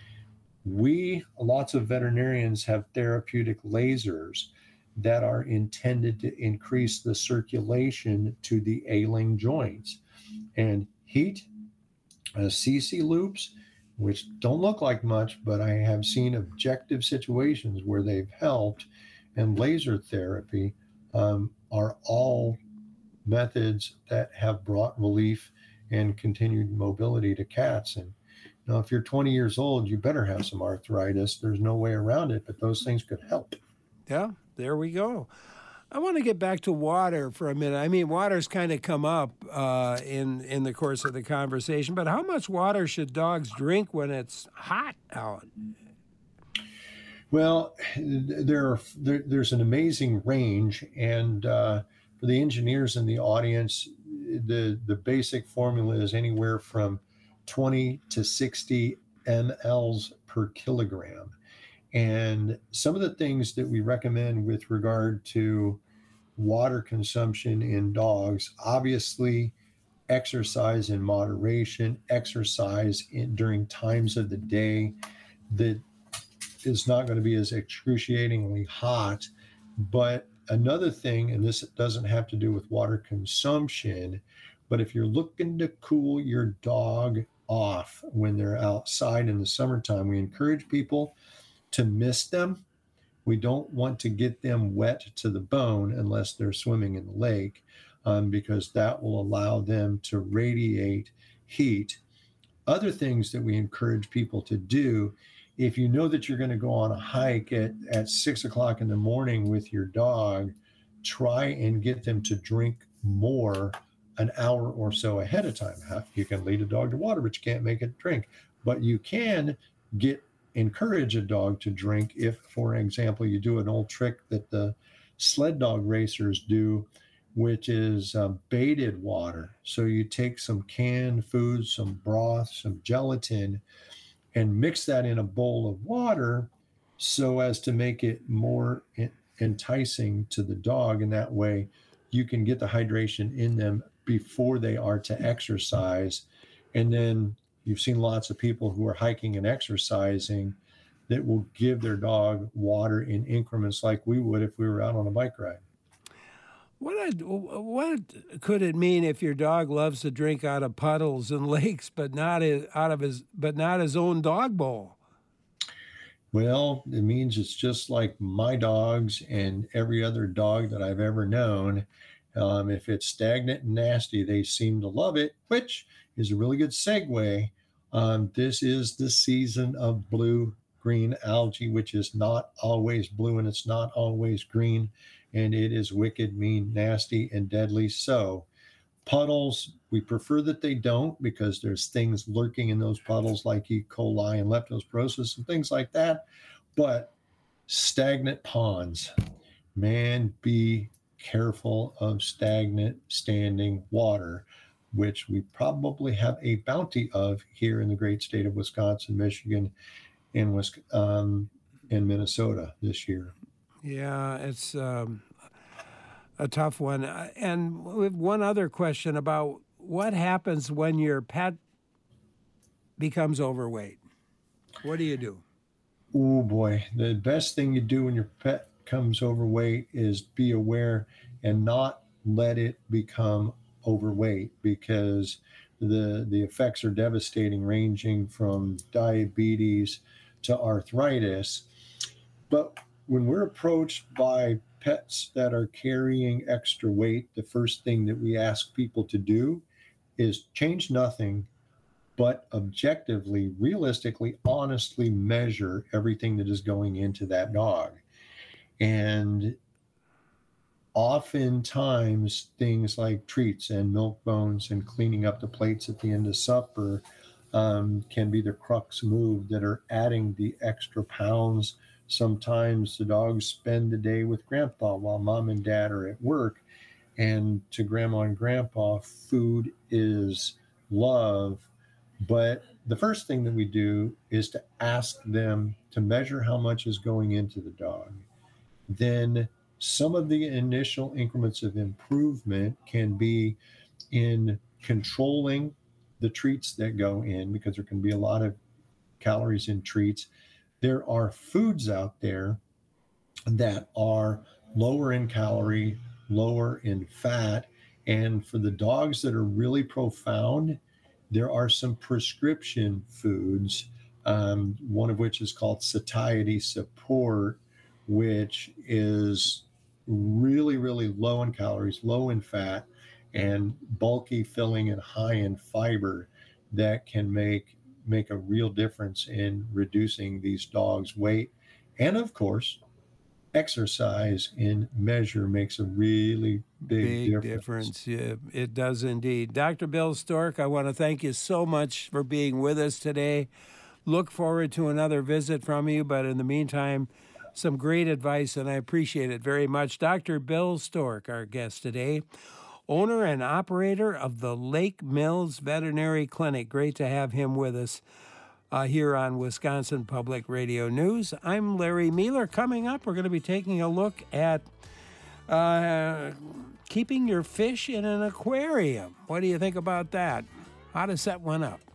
We, lots of veterinarians, have therapeutic lasers that are intended to increase the circulation to the ailing joints. And heat, uh, C C loops, which don't look like much, but I have seen objective situations where they've helped, and laser therapy um, are all methods that have brought relief and continued mobility to cats. And you know, if you're twenty years old, you better have some arthritis. There's no way around it, but those things could help. Yeah, there we go. I want to get back to water for a minute. I mean, water's kind of come up uh, in in the course of the conversation, but how much water should dogs drink when it's hot out? Well, there, are, there there's an amazing range, and uh, for the engineers in the audience, the the basic formula is anywhere from twenty to sixty milliliters per kilogram. And some of the things that we recommend with regard to water consumption in dogs, obviously exercise in moderation, exercise in, during times of the day that is not going to be as excruciatingly hot. But another thing, and this doesn't have to do with water consumption, but if you're looking to cool your dog off when they're outside in the summertime, we encourage people to mist them. We don't want to get them wet to the bone unless they're swimming in the lake, um, because that will allow them to radiate heat. Other things that we encourage people to do, if you know that you're going to go on a hike at, at six o'clock in the morning with your dog, try and get them to drink more an hour or so ahead of time. You can lead a dog to water, but you can't make it drink. But you can get encourage a dog to drink if, for example, you do an old trick that the sled dog racers do, which is uh, baited water. So you take some canned food, some broth, some gelatin, and mix that in a bowl of water, so as to make it more enticing to the dog. And that way you can get the hydration in them before they are to exercise. And then you've seen lots of people who are hiking and exercising that will give their dog water in increments like we would if we were out on a bike ride. What what could it mean if your dog loves to drink out of puddles and lakes, but not his, out of his but not his own dog bowl? Well, it means it's just like my dogs and every other dog that I've ever known. Um, if it's stagnant and nasty, they seem to love it, which is a really good segue. Um, this is the season of blue-green algae, which is not always blue and it's not always green, and it is wicked, mean, nasty, and deadly. So puddles, we prefer that they don't, because there's things lurking in those puddles like E. coli and leptospirosis and things like that. But stagnant ponds, man, be careful of stagnant standing water, which we probably have a bounty of here in the great state of Wisconsin, Michigan, and um, in Minnesota this year. Yeah, it's um, a tough one. And we have one other question about what happens when your pet becomes overweight. What do you do? Oh boy, the best thing you do when your pet comes overweight is be aware and not let it become overweight, because the the effects are devastating, ranging from diabetes to arthritis. But when we're approached by pets that are carrying extra weight, the first thing that we ask people to do is change nothing, but objectively, realistically, honestly measure everything that is going into that dog. And oftentimes things like treats and milk bones and cleaning up the plates at the end of supper um, can be the crux move that are adding the extra pounds. Sometimes the dogs spend the day with grandpa while mom and dad are at work. And to grandma and grandpa, food is love. But the first thing that we do is to ask them to measure how much is going into the dog. Then some of the initial increments of improvement can be in controlling the treats that go in, because there can be a lot of calories in treats. There are foods out there that are lower in calorie, lower in fat. And for the dogs that are really profound, there are some prescription foods, um, one of which is called satiety support, which is really, really low in calories, low in fat, and bulky, filling, and high in fiber that can make make a real difference in reducing these dogs' weight. And of course, exercise in measure makes a really big, big difference. difference. Yeah, it does indeed. Doctor Bill Stork, I want to thank you so much for being with us today. Look forward to another visit from you, but in the meantime, some great advice, and I appreciate it very much. Doctor Bill Stork, our guest today, owner and operator of the Lake Mills Veterinary Clinic. Great to have him with us uh, here on Wisconsin Public Radio News. I'm Larry Mealer. Coming up, we're going to be taking a look at uh, keeping your fish in an aquarium. What do you think about that? How to set one up?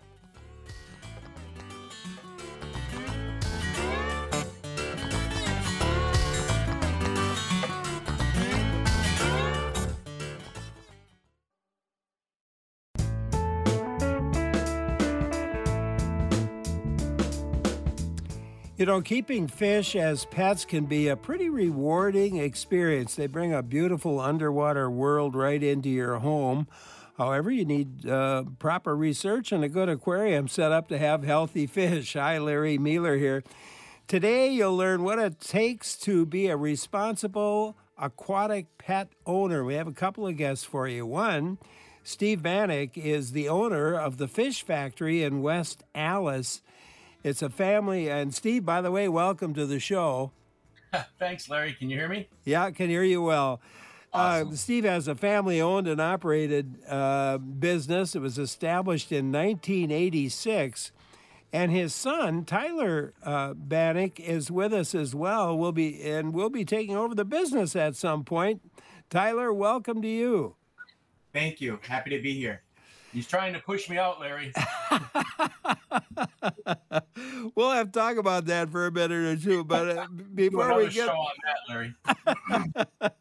You know, keeping fish as pets can be a pretty rewarding experience. They bring a beautiful underwater world right into your home. However, you need uh, proper research and a good aquarium set up to have healthy fish. Hi, Larry Mealer here. Today, you'll learn what it takes to be a responsible aquatic pet owner. We have a couple of guests for you. One, Steve Vanek is the owner of the Fish Factory in West Allis. It's a family, and Steve, by the way, welcome to the show. Thanks, Larry. Can you hear me? Yeah, I can hear you well. Awesome. Uh, Steve has a family-owned and operated uh, business. It was established in nineteen eighty-six, And his son, Tyler uh, Bannock, is with us as well. We'll be and we'll be taking over the business at some point. Tyler, welcome to you. Thank you. Happy to be here. He's trying to push me out, Larry. We'll have to talk about that for a minute or two. But uh, before we get show on that, Larry.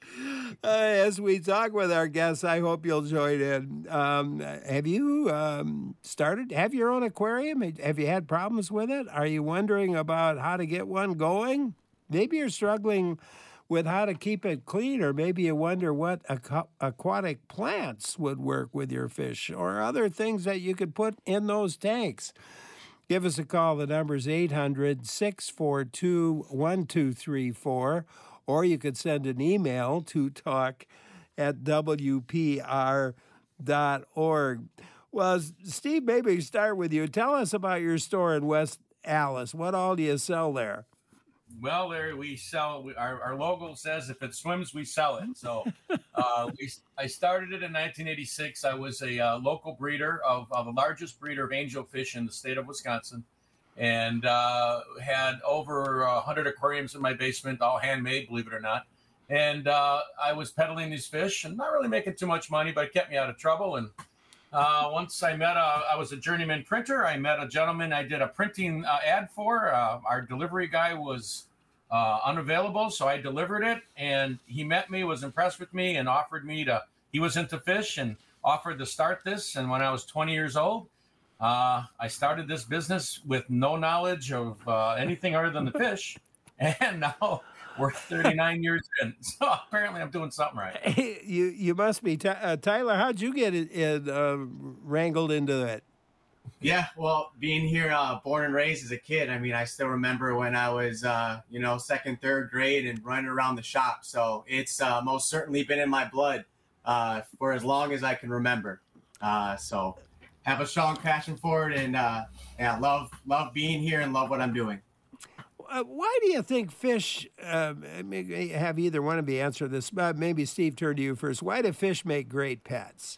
Uh, as we talk with our guests, I hope you'll join in. Um, have you um, started, have your own aquarium? Have you had problems with it? Are you wondering about how to get one going? Maybe you're struggling with how to keep it clean, or maybe you wonder what aqu- aquatic plants would work with your fish, or other things that you could put in those tanks. Give us a call. The number's eight hundred, six four two, one two three four. Or you could send an email to talk at W P R dot org. Well, Steve, maybe we start with you. Tell us about your store in West Allis. What all do you sell there? Well, Larry, we sell, we, our, our logo says if it swims, we sell it. So uh, we, I started it in nineteen eighty-six. I was a uh, local breeder of, of the largest breeder of angelfish in the state of Wisconsin. And uh, had over one hundred aquariums in my basement, all handmade, believe it or not. And uh, I was peddling these fish and not really making too much money, but it kept me out of trouble. And uh, once I met, a, I was a journeyman printer. I met a gentleman I did a printing uh, ad for. Uh, our delivery guy was uh, unavailable, so I delivered it. And he met me, was impressed with me, and offered me to, he was into fish and offered to start this. And when I was twenty years old, Uh, I started this business with no knowledge of uh, anything other than the fish, and now we're thirty-nine years in. So apparently, I'm doing something right. You you must be uh, Tyler. How'd you get it, it uh, wrangled into it? Yeah, well, being here, uh, born and raised as a kid. I mean, I still remember when I was, uh, you know, second, third grade and running around the shop. So it's uh, most certainly been in my blood uh, for as long as I can remember. Uh, so. Have a strong passion for it, and uh, yeah, love love being here and love what I'm doing. Uh, why do you think fish? Uh, have either one of you answer this? Uh, maybe Steve, turn to you first. Why do fish make great pets?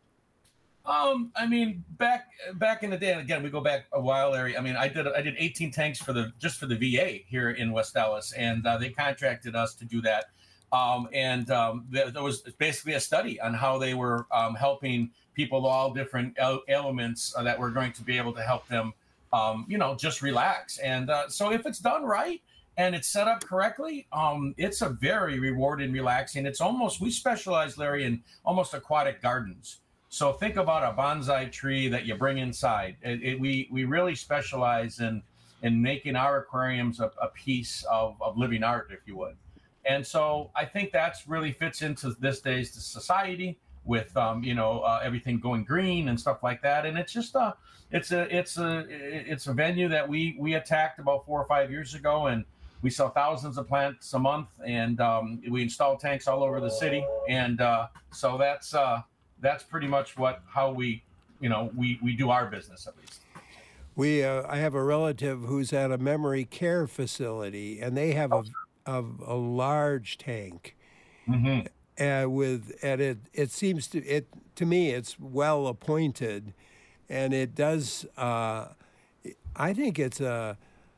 Um, I mean, back back in the day, and again, we go back a while, Larry. I mean, I did I did eighteen tanks for the just for the V A here in West Allis, and uh, they contracted us to do that. Um, and um, there, there was basically a study on how they were um, helping people, all different elements uh, that were going to be able to help them, um, you know, just relax. And uh, so if it's done right and it's set up correctly, um, it's a very rewarding, relaxing. It's almost, we specialize, Larry, in almost aquatic gardens. So think about a bonsai tree that you bring inside. It, it, we we really specialize in in making our aquariums a, a piece of, of living art, if you would. And so I think that's really fits into this day's society with, um, you know, uh, everything going green and stuff like that. And it's just a, it's a, it's a, it's a venue that we, we attacked about four or five years ago, and we sell thousands of plants a month, and um, we install tanks all over the city. And uh, so that's, uh, that's pretty much what, how we, you know, we, we do our business at least. We, uh, I have a relative who's at a memory care facility, and they have a, of a large tank, mm-hmm. uh, with and it it seems to it to me it's well appointed, and it does. Uh, I think it's a uh,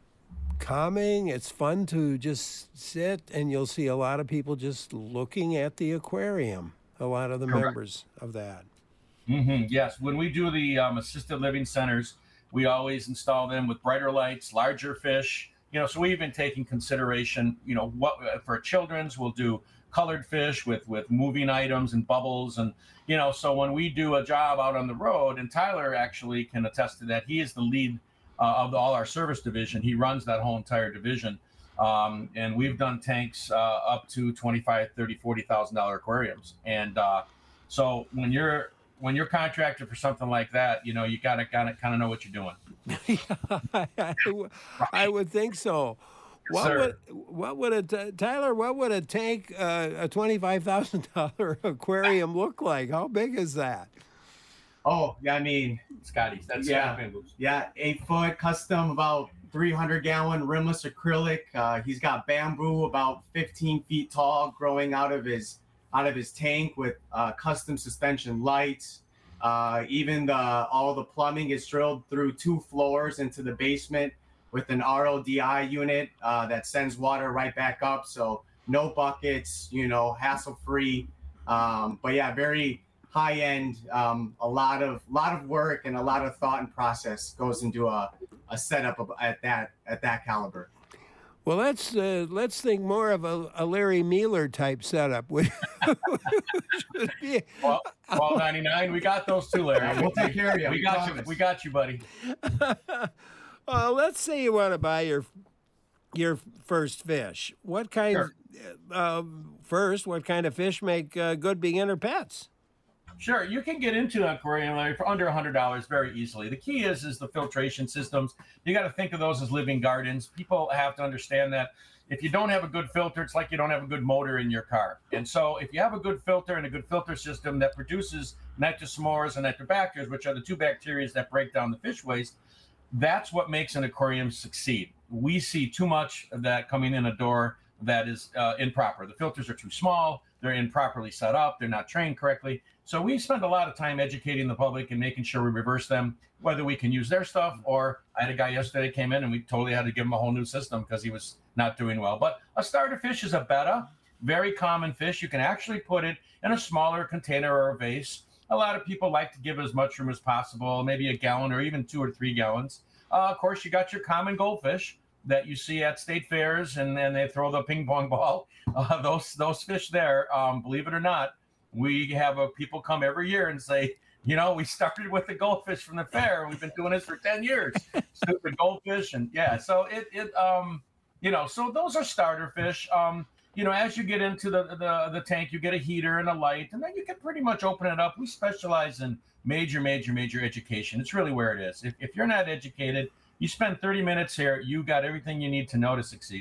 calming. It's fun to just sit, and you'll see a lot of people just looking at the aquarium. A lot of the Correct. members of that. Mm-hmm. Yes, when we do the um, assisted living centers, we always install them with brighter lights, larger fish. You know, so we even take in consideration, you know, what for children's, we'll do colored fish with, with moving items and bubbles. And, you know, so when we do a job out on the road, and Tyler actually can attest to that, he is the lead uh, of all our service division. He runs that whole entire division. Um, and we've done tanks uh, up to twenty-five, thirty, forty thousand dollar aquariums. And uh, so when you're when you're contracted for something like that, you know, you gotta gotta kind of know what you're doing. I, I would think so. What Sir. would what would it, Tyler? What would a tank, uh, a twenty-five thousand dollar aquarium look like? How big is that? Oh, yeah, I mean, Scotty's. That's yeah, Scotty yeah, eight foot custom, about three hundred gallon rimless acrylic. Uh, he's got bamboo about fifteen feet tall growing out of his out of his tank with uh, custom suspension lights. Uh, even the all the plumbing is drilled through two floors into the basement with an R O D I unit uh, that sends water right back up. So no buckets, you know, hassle-free. Um, but yeah, very high-end. Um, a lot of lot of work and a lot of thought and process goes into a, a setup of, at that at that caliber. Well, let's uh, let's think more of a, a Larry Mealer type setup. Which should be, well, twelve ninety-nine. We got those too, Larry. We'll take care of you. We got you. We got you, buddy. Well, let's say you want to buy your your first fish. What kind? Sure. Uh, first, what kind of fish make uh, good beginner pets? Sure, you can get into an aquarium, Larry, for under one hundred dollars very easily. The key is is the filtration systems. You got to think of those as living gardens. People have to understand that if you don't have a good filter, it's like you don't have a good motor in your car. And so if you have a good filter and a good filter system that produces nitrosamores and nitrobacterias, which are the two bacteria that break down the fish waste, that's what makes an aquarium succeed. We see too much of that coming in a door that is uh, improper. The filters are too small. They're improperly set up. They're not trained correctly. So we spend a lot of time educating the public and making sure we reverse them, whether we can use their stuff or I had a guy yesterday came in and we totally had to give him a whole new system because he was not doing well. But a starter fish is a betta, very common fish. You can actually put it in a smaller container or a vase. A lot of people like to give it as much room as possible, maybe a gallon or even two or three gallons. Uh, of course, you got your common goldfish that you see at state fairs, and then they throw the ping pong ball. Uh, those those fish there, um, believe it or not, we have uh, people come every year and say, you know, we started with the goldfish from the fair, and we've been doing this for ten years. Stupid goldfish, and yeah, so it it um, you know, so those are starter fish. Um, you know, as you get into the, the the tank, you get a heater and a light, and then you can pretty much open it up. We specialize in major, major, major education. It's really where it is. If, if you're not educated, you spend thirty minutes here, you got everything you need to know to succeed.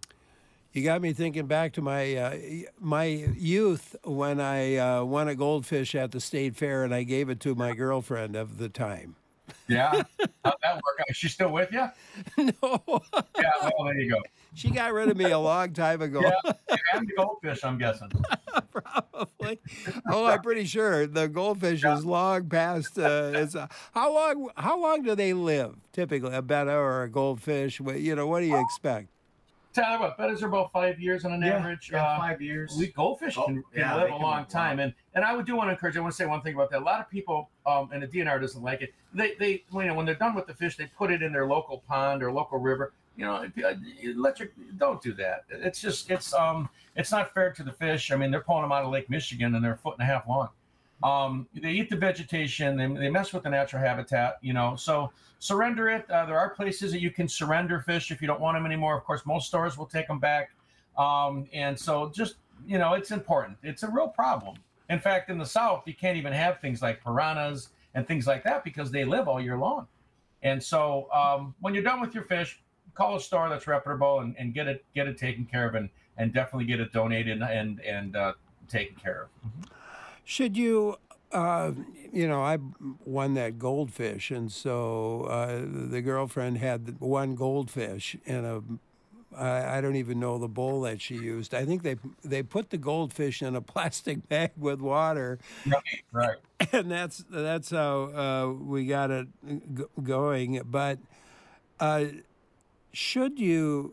You got me thinking back to my uh, my youth when I uh, won a goldfish at the state fair, and I gave it to my girlfriend of the time. Yeah? How'd that work out? Is she still with you? No. Yeah, well, there you go. She got rid of me a long time ago. Yeah, and the goldfish, I'm guessing. Probably. Oh, I'm pretty sure the goldfish is long past. Uh, it's uh, how long? How long do they live? Typically, a betta or a goldfish. You know, what do you expect? Tell you what, bettas are about five years on an Yeah, average. yeah, uh, five years. We goldfish Oh, can, can yeah, live they a can long live time, and and I would do want to encourage. I want to say one thing about that. A lot of people, um, and the D N R doesn't like it. They they you know when they're done with the fish, they put it in their local pond or local river. You know, if you, you let your don't do that. It's just it's um it's not fair to the fish. I mean, they're pulling them out of Lake Michigan and they're a foot and a half long. Um, they eat the vegetation. They, they mess with the natural habitat. You know, so surrender it. Uh, there are places that you can surrender fish if you don't want them anymore. Of course, most stores will take them back. Um, and so just you know, it's important. It's a real problem. In fact, in the South, you can't even have things like piranhas and things like that because they live all year long. And so um, when you're done with your fish, call a store that's reputable and, and get it get it taken care of and, and definitely get it donated and and uh, taken care of. Mm-hmm. Should you, uh, you know, I won that goldfish, and so uh, the girlfriend had one goldfish in a, I, I don't even know the bowl that she used. I think they they put the goldfish in a plastic bag with water. Right, right. And that's that's how uh, we got it g- going. But uh, should you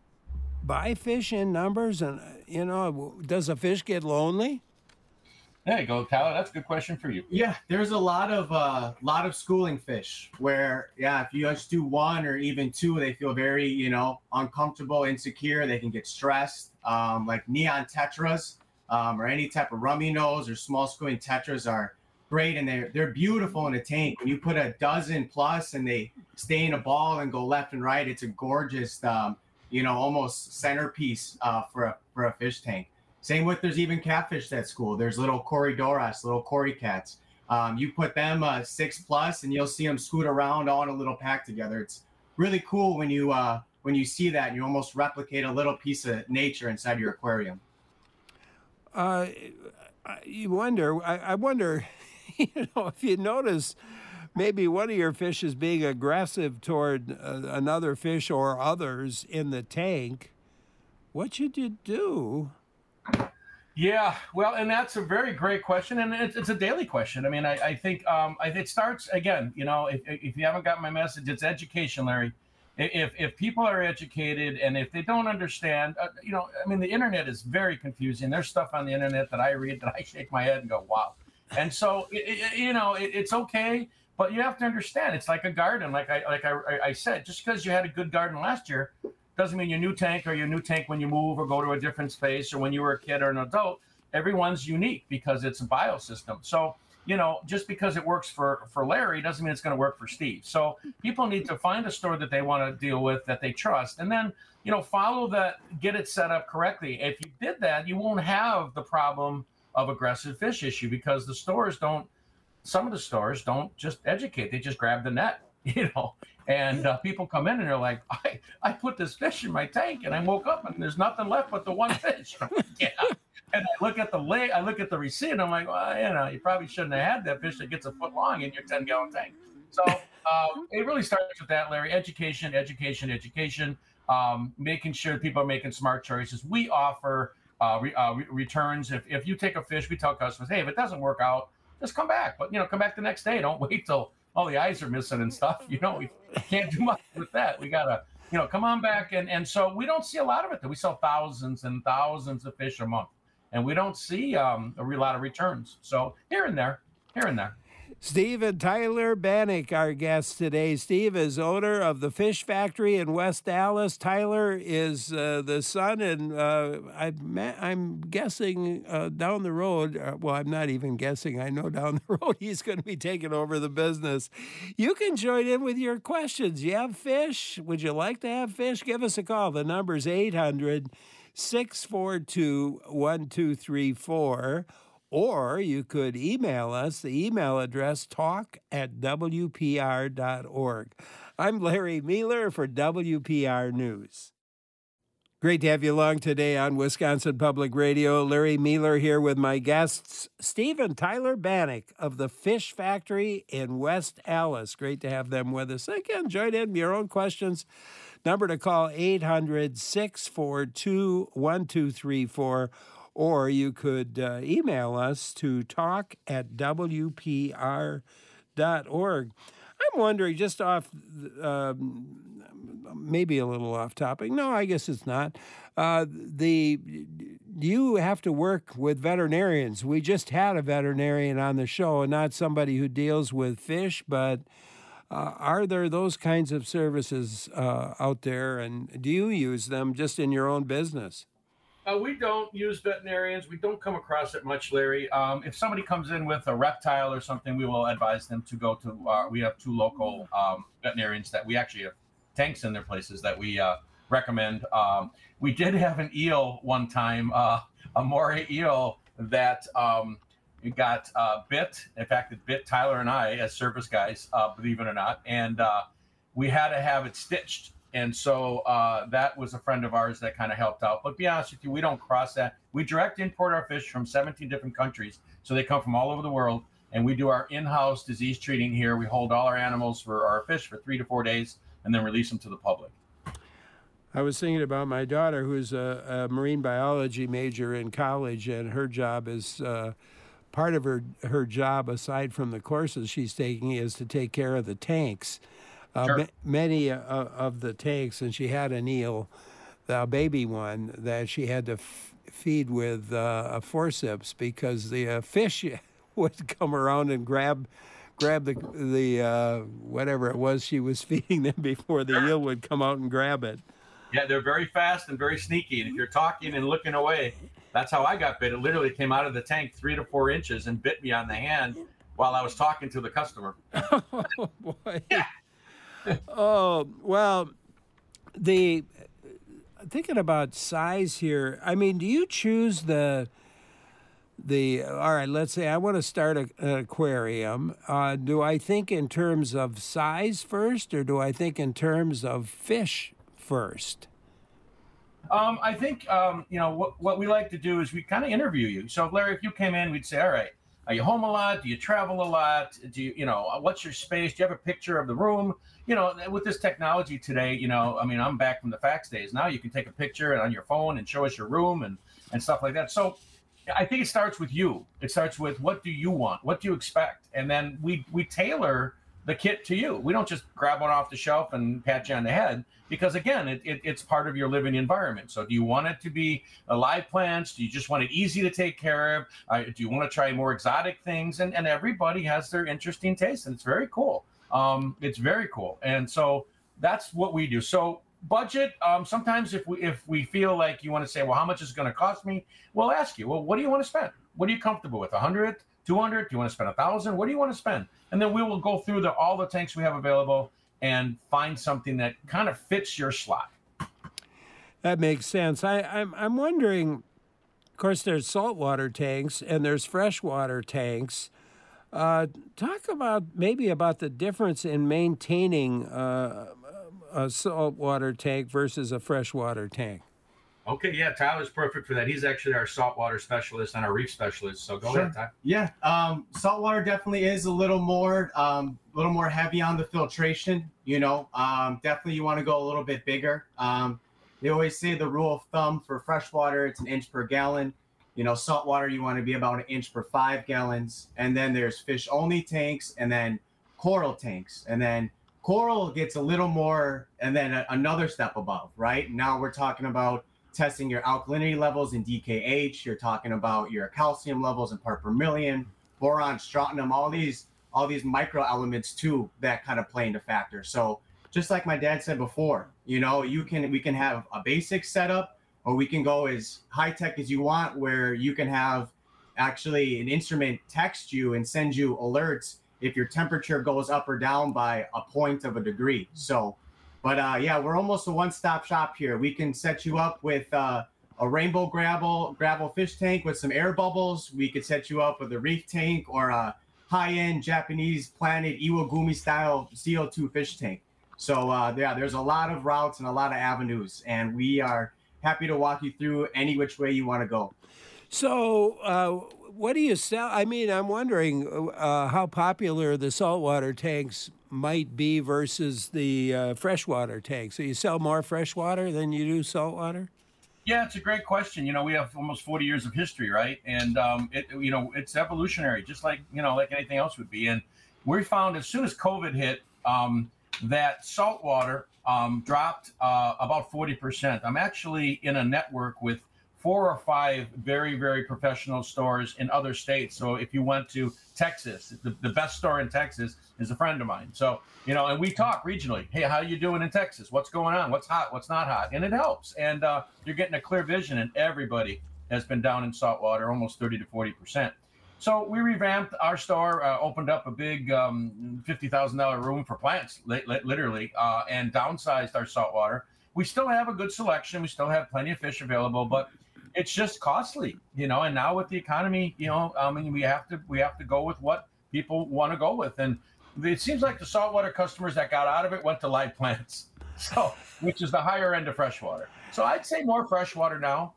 buy fish in numbers? And, you know, does a fish get lonely? There you go, Tyler. That's a good question for you. Yeah, there's a lot of uh, lot of schooling fish where, yeah, if you just do one or even two, they feel very, you know, uncomfortable, insecure. They can get stressed. Um, like neon tetras um, or any type of rummy nose or small schooling tetras are great, and they're they're beautiful in a tank. When you put a dozen plus and they stay in a ball and go left and right, it's a gorgeous, um, you know, almost centerpiece uh, for a for a fish tank. Same with, there's even catfish at school. There's little Corydoras, little Cory cats. Um, you put them uh, six plus, and you'll see them scoot around all in a little pack together. It's really cool when you uh, when you see that, and you almost replicate a little piece of nature inside your aquarium. Uh, you wonder. I, I wonder, you know, if you notice maybe one of your fish is being aggressive toward uh, another fish or others in the tank. What should you do? Yeah, well, and that's a very great question, and it's, it's a daily question. I mean, I, I think um, I, it starts again. You know, if, if you haven't got my message, it's education, Larry. If if people are educated and if they don't understand, uh, you know, I mean, the internet is very confusing. There's stuff on the internet that I read that I shake my head and go, wow. And so, it, it, you know, it, it's okay, but you have to understand. It's like a garden, like I like I, I said. Just because you had a good garden last year doesn't mean your new tank or your new tank when you move or go to a different space or when you were a kid or an adult. Everyone's unique because it's a biosystem. So, you know, just because it works for, for Larry doesn't mean it's going to work for Steve. So people need to find a store that they want to deal with, that they trust, and then, you know, follow that, get it set up correctly. If you did that, you won't have the problem of aggressive fish issue because the stores don't, some of the stores don't just educate. They just grab the net, you know. And uh, people come in and they're like, I, I put this fish in my tank and I woke up and there's nothing left but the one fish. Yeah. And I look at the lay, I look at the receipt and I'm like, well, you know, you probably shouldn't have had that fish that gets a foot long in your ten gallon tank. So um, it really starts with that, Larry. Education, education, education, um, making sure people are making smart choices. We offer uh, re, uh, re- returns. If, if you take a fish, we tell customers, hey, if it doesn't work out, just come back. But, you know, come back the next day. Don't wait till all the eyes are missing and stuff. You know, we can't do much with that. We got to, you know, come on back. And, and so we don't see a lot of it. We sell thousands and thousands of fish a month. And we don't see um, a real lot of returns. So here and there, here and there. Steve and Tyler Bannock, our guests today. Steve is owner of the Fish Factory in West Dallas. Tyler is uh, the son, and uh, I'm, I'm guessing uh, down the road, uh, well, I'm not even guessing, I know down the road he's going to be taking over the business. You can join in with your questions. You have fish? Would you like to have fish? Give us a call. The number's eight hundred, six four two, one two three four. Or you could email us, the email address, talk at W P R dot org. I'm Larry Mealer for W P R News. Great to have you along today on Wisconsin Public Radio. Larry Mealer here with my guests, Steve and Tyler Bannock of the Fish Factory in West Allis. Great to have them with us. Again, join in your own questions. Number to call, eight hundred, six four two, one two three four. Or you could uh, email us to talk at W P R dot org. I'm wondering, just off, uh, maybe a little off topic. No, I guess it's not. Uh, the you have to work with veterinarians. We just had a veterinarian on the show, and not somebody who deals with fish, but uh, are there those kinds of services uh, out there, and do you use them just in your own business? Uh, we don't use veterinarians. We don't come across it much, Larry. Um, if somebody comes in with a reptile or something, we will advise them to go to, uh, we have two local um, veterinarians that we actually have tanks in their places that we uh, recommend. Um, we did have an eel one time, uh, a moray eel that um, got uh, bit. In fact, it bit Tyler and I as service guys, uh, believe it or not. And uh, we had to have it stitched. And so uh, that was a friend of ours that kind of helped out. But to be honest with you, we don't cross that. We direct import our fish from seventeen different countries. So they come from all over the world. And we do our in-house disease treating here. We hold all our animals for our fish for three to four days and then release them to the public. I was thinking about my daughter, who's a, a marine biology major in college, and her job is uh, part of her, her job, aside from the courses she's taking, is to take care of the tanks. Uh, Sure. ma- many uh, of the tanks, and she had an eel, a baby one, that she had to f- feed with uh, a forceps because the uh, fish would come around and grab grab the the uh, whatever it was she was feeding them before the eel would come out and grab it. Yeah, they're very fast and very sneaky. And if you're talking and looking away, that's how I got bit. It literally came out of the tank three to four inches and bit me on the hand while I was talking to the customer. Oh, boy. Yeah. Oh, well, the thinking about size here, I mean, do you choose the, the all right, let's say I want to start a, an aquarium. Uh, do I think in terms of size first, or do I think in terms of fish first? Um, I think, um, you know, what, what we like to do is we kind of interview you. So, Larry, if you came in, we'd say, all right, are you home a lot? Do you travel a lot? Do you, you know, what's your space? Do you have a picture of the room? You know, with this technology today, you know, I mean, I'm back from the fax days. Now you can take a picture on your phone and show us your room and, and stuff like that. So I think it starts with you. It starts with what do you want? What do you expect? And then we we tailor the kit to you. We don't just grab one off the shelf and pat you on the head, because again, it, it, it's part of your living environment. So do you want it to be a live plants? Do you just want it easy to take care of? Uh, do you want to try more exotic things? And, and everybody has their interesting taste, and it's very cool. Um, it's very cool. And so that's what we do. So budget, um, sometimes if we if we feel like you want to say, well, how much is it going to cost me? We'll ask you, well, what do you want to spend? What are you comfortable with? one hundred, two hundred? Do you want to spend one thousand? What do you want to spend? And then we will go through the, all the tanks we have available and find something that kind of fits your slot. That makes sense. I, I'm, I'm wondering, of course, there's saltwater tanks and there's freshwater tanks. Uh, talk about maybe about the difference in maintaining uh, a saltwater tank versus a freshwater tank. Okay, yeah, Tyler's perfect for that. He's actually our saltwater specialist and our reef specialist. So go Sure. ahead, Tyler. Yeah, um, saltwater definitely is a little more, um, a little more heavy on the filtration. You know, um, definitely you want to go a little bit bigger. Um, they always say the rule of thumb for freshwater, it's an inch per gallon. You know, saltwater, you want to be about an inch per five gallons. And then there's fish-only tanks, and then coral tanks, and then coral gets a little more, and then a, another step above. Right now, we're talking about testing your alkalinity levels in D K H. You're talking about your calcium levels in part per million, boron, strontium, all these all these micro elements too that kind of play into factor. So just like my dad said before, you know, you can we can have a basic setup, or we can go as high tech as you want, where you can have actually an instrument text you and send you alerts if your temperature goes up or down by a point of a degree. So But uh, yeah, we're almost a one-stop shop here. We can set you up with uh, a rainbow gravel gravel fish tank with some air bubbles. We could set you up with a reef tank or a high-end Japanese Planet Iwagumi style C O two fish tank. So uh, yeah, there's a lot of routes and a lot of avenues, and we are happy to walk you through any which way you want to go. So uh, what do you sell? I mean, I'm wondering uh, how popular the saltwater tanks might be versus the uh, freshwater tanks. So you sell more freshwater than you do saltwater? Yeah, it's a great question. You know, we have almost forty years of history, right? And um, it, you know, it's evolutionary, just like you know, like anything else would be. And we found as soon as COVID hit, um, that saltwater um, dropped uh, about forty percent. I'm actually in a network with four or five very, very professional stores in other states. So if you went to Texas, the, the best store in Texas is a friend of mine. So, you know, and we talk regionally. Hey, how you doing in Texas? What's going on? What's hot? What's not hot? And it helps. And uh, you're getting a clear vision, and everybody has been down in saltwater, almost thirty to forty percent. So we revamped our store, uh, opened up a big um, fifty thousand dollars room for plants, li- li- literally, uh, and downsized our saltwater. We still have a good selection. We still have plenty of fish available, but it's just costly, you know, and now with the economy, you know, I mean, we have to we have to go with what people want to go with. And it seems like the saltwater customers that got out of it went to live plants, so which is the higher end of freshwater. So I'd say more freshwater now,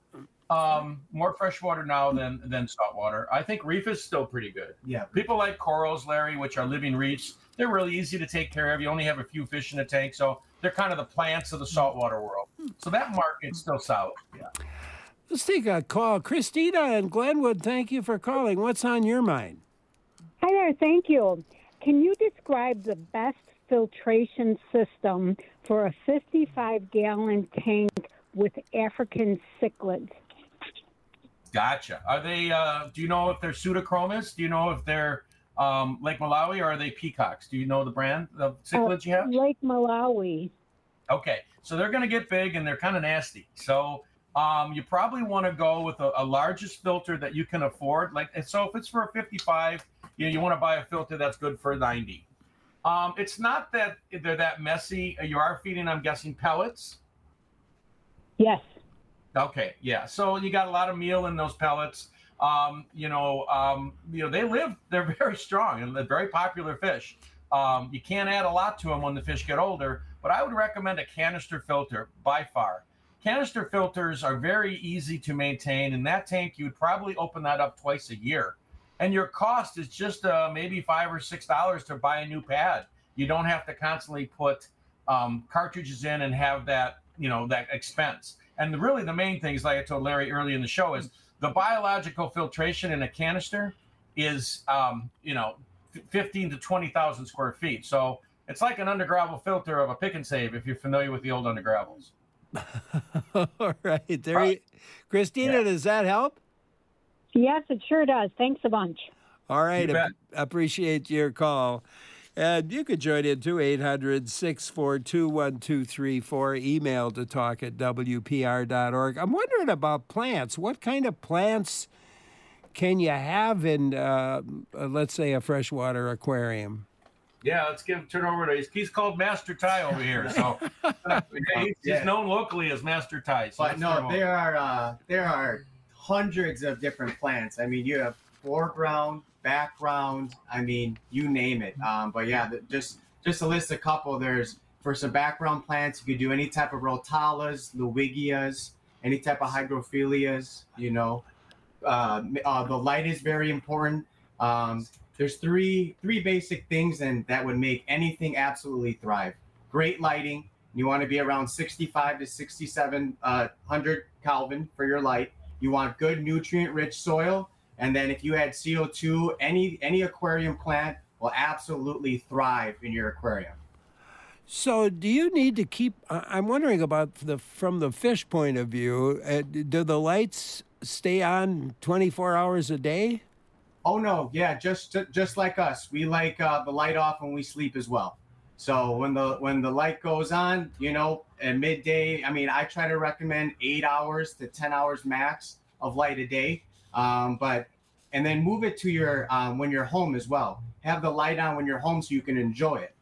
um, more freshwater now than than saltwater. I think reef is still pretty good. Yeah. People like corals, Larry, which are living reefs. They're really easy to take care of. You only have a few fish in a tank, so they're kind of the plants of the saltwater world. So that market's still solid. Yeah. Let's take a call. Christina in Glenwood, thank you for calling. What's on your mind? Hi there, thank you. Can you describe the best filtration system for a fifty-five gallon tank with African cichlids? Gotcha. Are they, uh, do you know if they're pseudochromis? Do you know if they're um, Lake Malawi, or are they peacocks? Do you know the brand of cichlids you have? Uh, Lake Malawi. Okay, so they're going to get big and they're kind of nasty. So um, you probably want to go with a, a largest filter that you can afford. Like, so if it's for a fifty-five, you know, you want to buy a filter that's good for ninety. Um, it's not that they're that messy. You are feeding, I'm guessing, pellets. Yes. Okay, yeah. So you got a lot of meal in those pellets. Um, you know, um, you know, they live. They're very strong and they're very popular fish. Um, you can't add a lot to them when the fish get older, but I would recommend a canister filter by far. Canister filters are very easy to maintain. In that tank, you would probably open that up twice a year, and your cost is just uh, maybe five or six dollars to buy a new pad. You don't have to constantly put um, cartridges in and have that, you know, that expense. And the, really the main thing is, like I told Larry early in the show, is the biological filtration in a canister is, um, you know, fifteen to twenty thousand square feet. So it's like an undergravel filter of a pick and save if you're familiar with the old undergravels. All right. There Right. you, Christina, Yeah. does that help? Yes, it sure does. Thanks a bunch. All right. You bet. ap- appreciate your call. And you could join in too, eight hundred, six four two, one two three four. Email to talk at W P R dot org. I'm wondering about plants. What kind of plants can you have in, uh, uh, let's say, a freshwater aquarium? Yeah, let's give turn over to he's, he's called Master Ty over here. So yeah, he's, Yeah. he's known locally as Master Ty. So But let's turn no, him over. there are uh, there are hundreds of different plants. I mean, you have foreground, background. I mean, you name it. Um, but yeah, the, just just to list a couple. There's for some background plants, you could do any type of Rhotallas, Lewigias, any type of Hygrophilias. You know, uh, uh, the light is very important. Um, there's three three basic things, and that would make anything absolutely thrive. Great lighting. You want to be around sixty-five to sixty-seven hundred Kelvin for your light. You want good nutrient-rich soil, and then if you add C O two, any any aquarium plant will absolutely thrive in your aquarium. So, do you need to keep? I- I'm wondering about the from the fish point of view. Uh, do the lights stay on twenty-four hours a day? Oh no, yeah, just just like us, we like uh, the light off when we sleep as well. So when the when the light goes on, you know, at midday, I mean, I try to recommend eight hours to ten hours max of light a day. Um, but and then move it to your um, when you're home as well. Have the light on when you're home so you can enjoy it.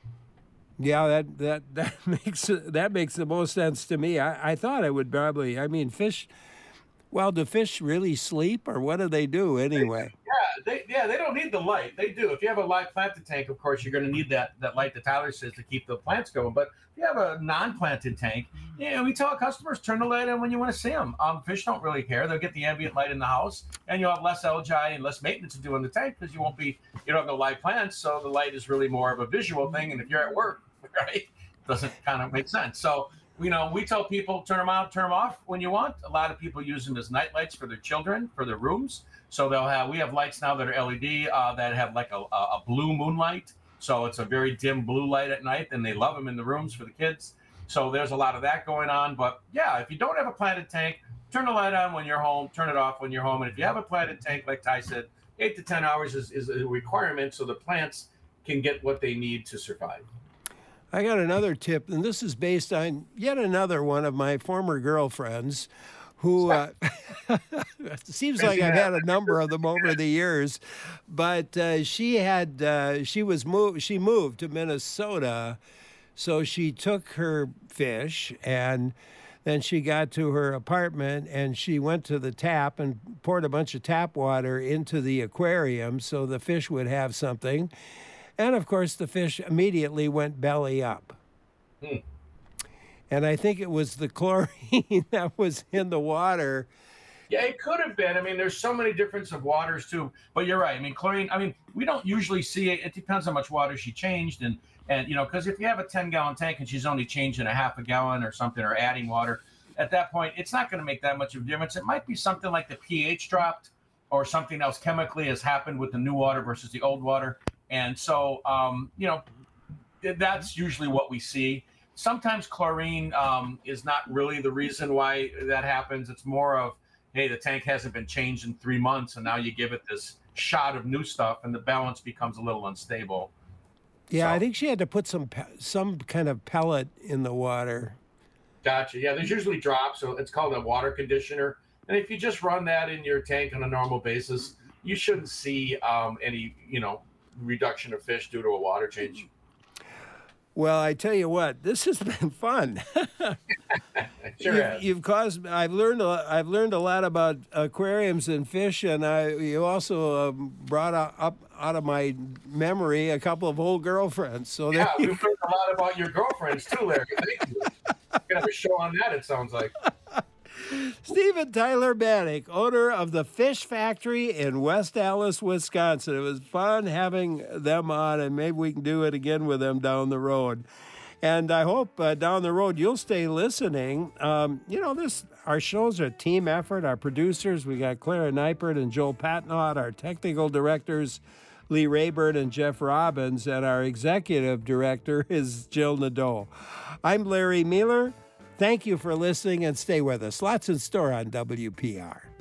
Yeah, that that that makes that makes the most sense to me. I, I thought it would probably. I mean, fish. Well, do fish really sleep, or what do they do anyway? Yeah, they yeah they don't need the light. They do. If you have a light planted tank, of course, you're going to need that that light that Tyler says to keep the plants going. But if you have a non-planted tank, yeah, we tell customers turn the light on when you want to see them. Um, fish don't really care. They'll get the ambient light in the house, and you'll have less algae and less maintenance to do in the tank because you won't be you don't have no live plants. So the light is really more of a visual thing. And if you're at work, right, doesn't kind of make sense. So. You know, we tell people turn them on, turn them off when you want. A lot of people use them as night lights for their children, for their rooms. So they'll have, we have lights now that are L E D uh, that have like a, a blue moonlight. So it's a very dim blue light at night, and they love them in the rooms for the kids. So there's a lot of that going on. But yeah, if you don't have a planted tank, turn the light on when you're home, turn it off when you're home. And if you have a planted tank, like Ty said, eight to ten hours is, is a requirement so the plants can get what they need to survive. I got another tip, and this is based on yet another one of my former girlfriends who uh, it seems like I've had a number of them over the years, but uh, she had uh, she was moved she moved to Minnesota, so she took her fish and then she got to her apartment and she went to the tap and poured a bunch of tap water into the aquarium so the fish would have something. And, of course, the fish immediately went belly up. Hmm. And I think it was the chlorine that was in the water. Yeah, it could have been. I mean, there's so many difference of waters, too. But you're right. I mean, chlorine, I mean, we don't usually see it. It depends how much water she changed. And, and you know, because if you have a ten-gallon tank and she's only changing a half a gallon or something or adding water, at that point, it's not going to make that much of a difference. It might be something like the pH dropped or something else chemically has happened with the new water versus the old water. And so, um, you know, that's usually what we see. Sometimes chlorine um, is not really the reason why that happens. It's more of, hey, the tank hasn't been changed in three months, and now you give it this shot of new stuff, and the balance becomes a little unstable. Yeah, so. I think she had to put some some kind of pellet in the water. Gotcha. Yeah, there's usually drops, so it's called a water conditioner. And if you just run that in your tank on a normal basis, you shouldn't see um, any, you know, reduction of fish due to a water change. Well, I tell you what, this has been fun. Sure you, has. You've caused. I've learned. A, I've learned a lot about aquariums and fish, and I. You also um, brought up, up out of my memory a couple of old girlfriends. So yeah, we've learned a lot about your girlfriends too, Larry. Thank you. We have a show on that. It sounds like. Stephen Tyler Bannock, owner of the Fish Factory in West Allis, Wisconsin. It was fun having them on, and maybe we can do it again with them down the road. And I hope uh, down the road you'll stay listening. Um, you know, this our show's a team effort. Our producers, we got Clara Neipert and Joel Patnaud. Our technical directors, Lee Rayburn and Jeff Robbins. And our executive director is Jill Nadeau. I'm Larry Mealer. Thank you for listening and stay with us. Lots in store on W P R.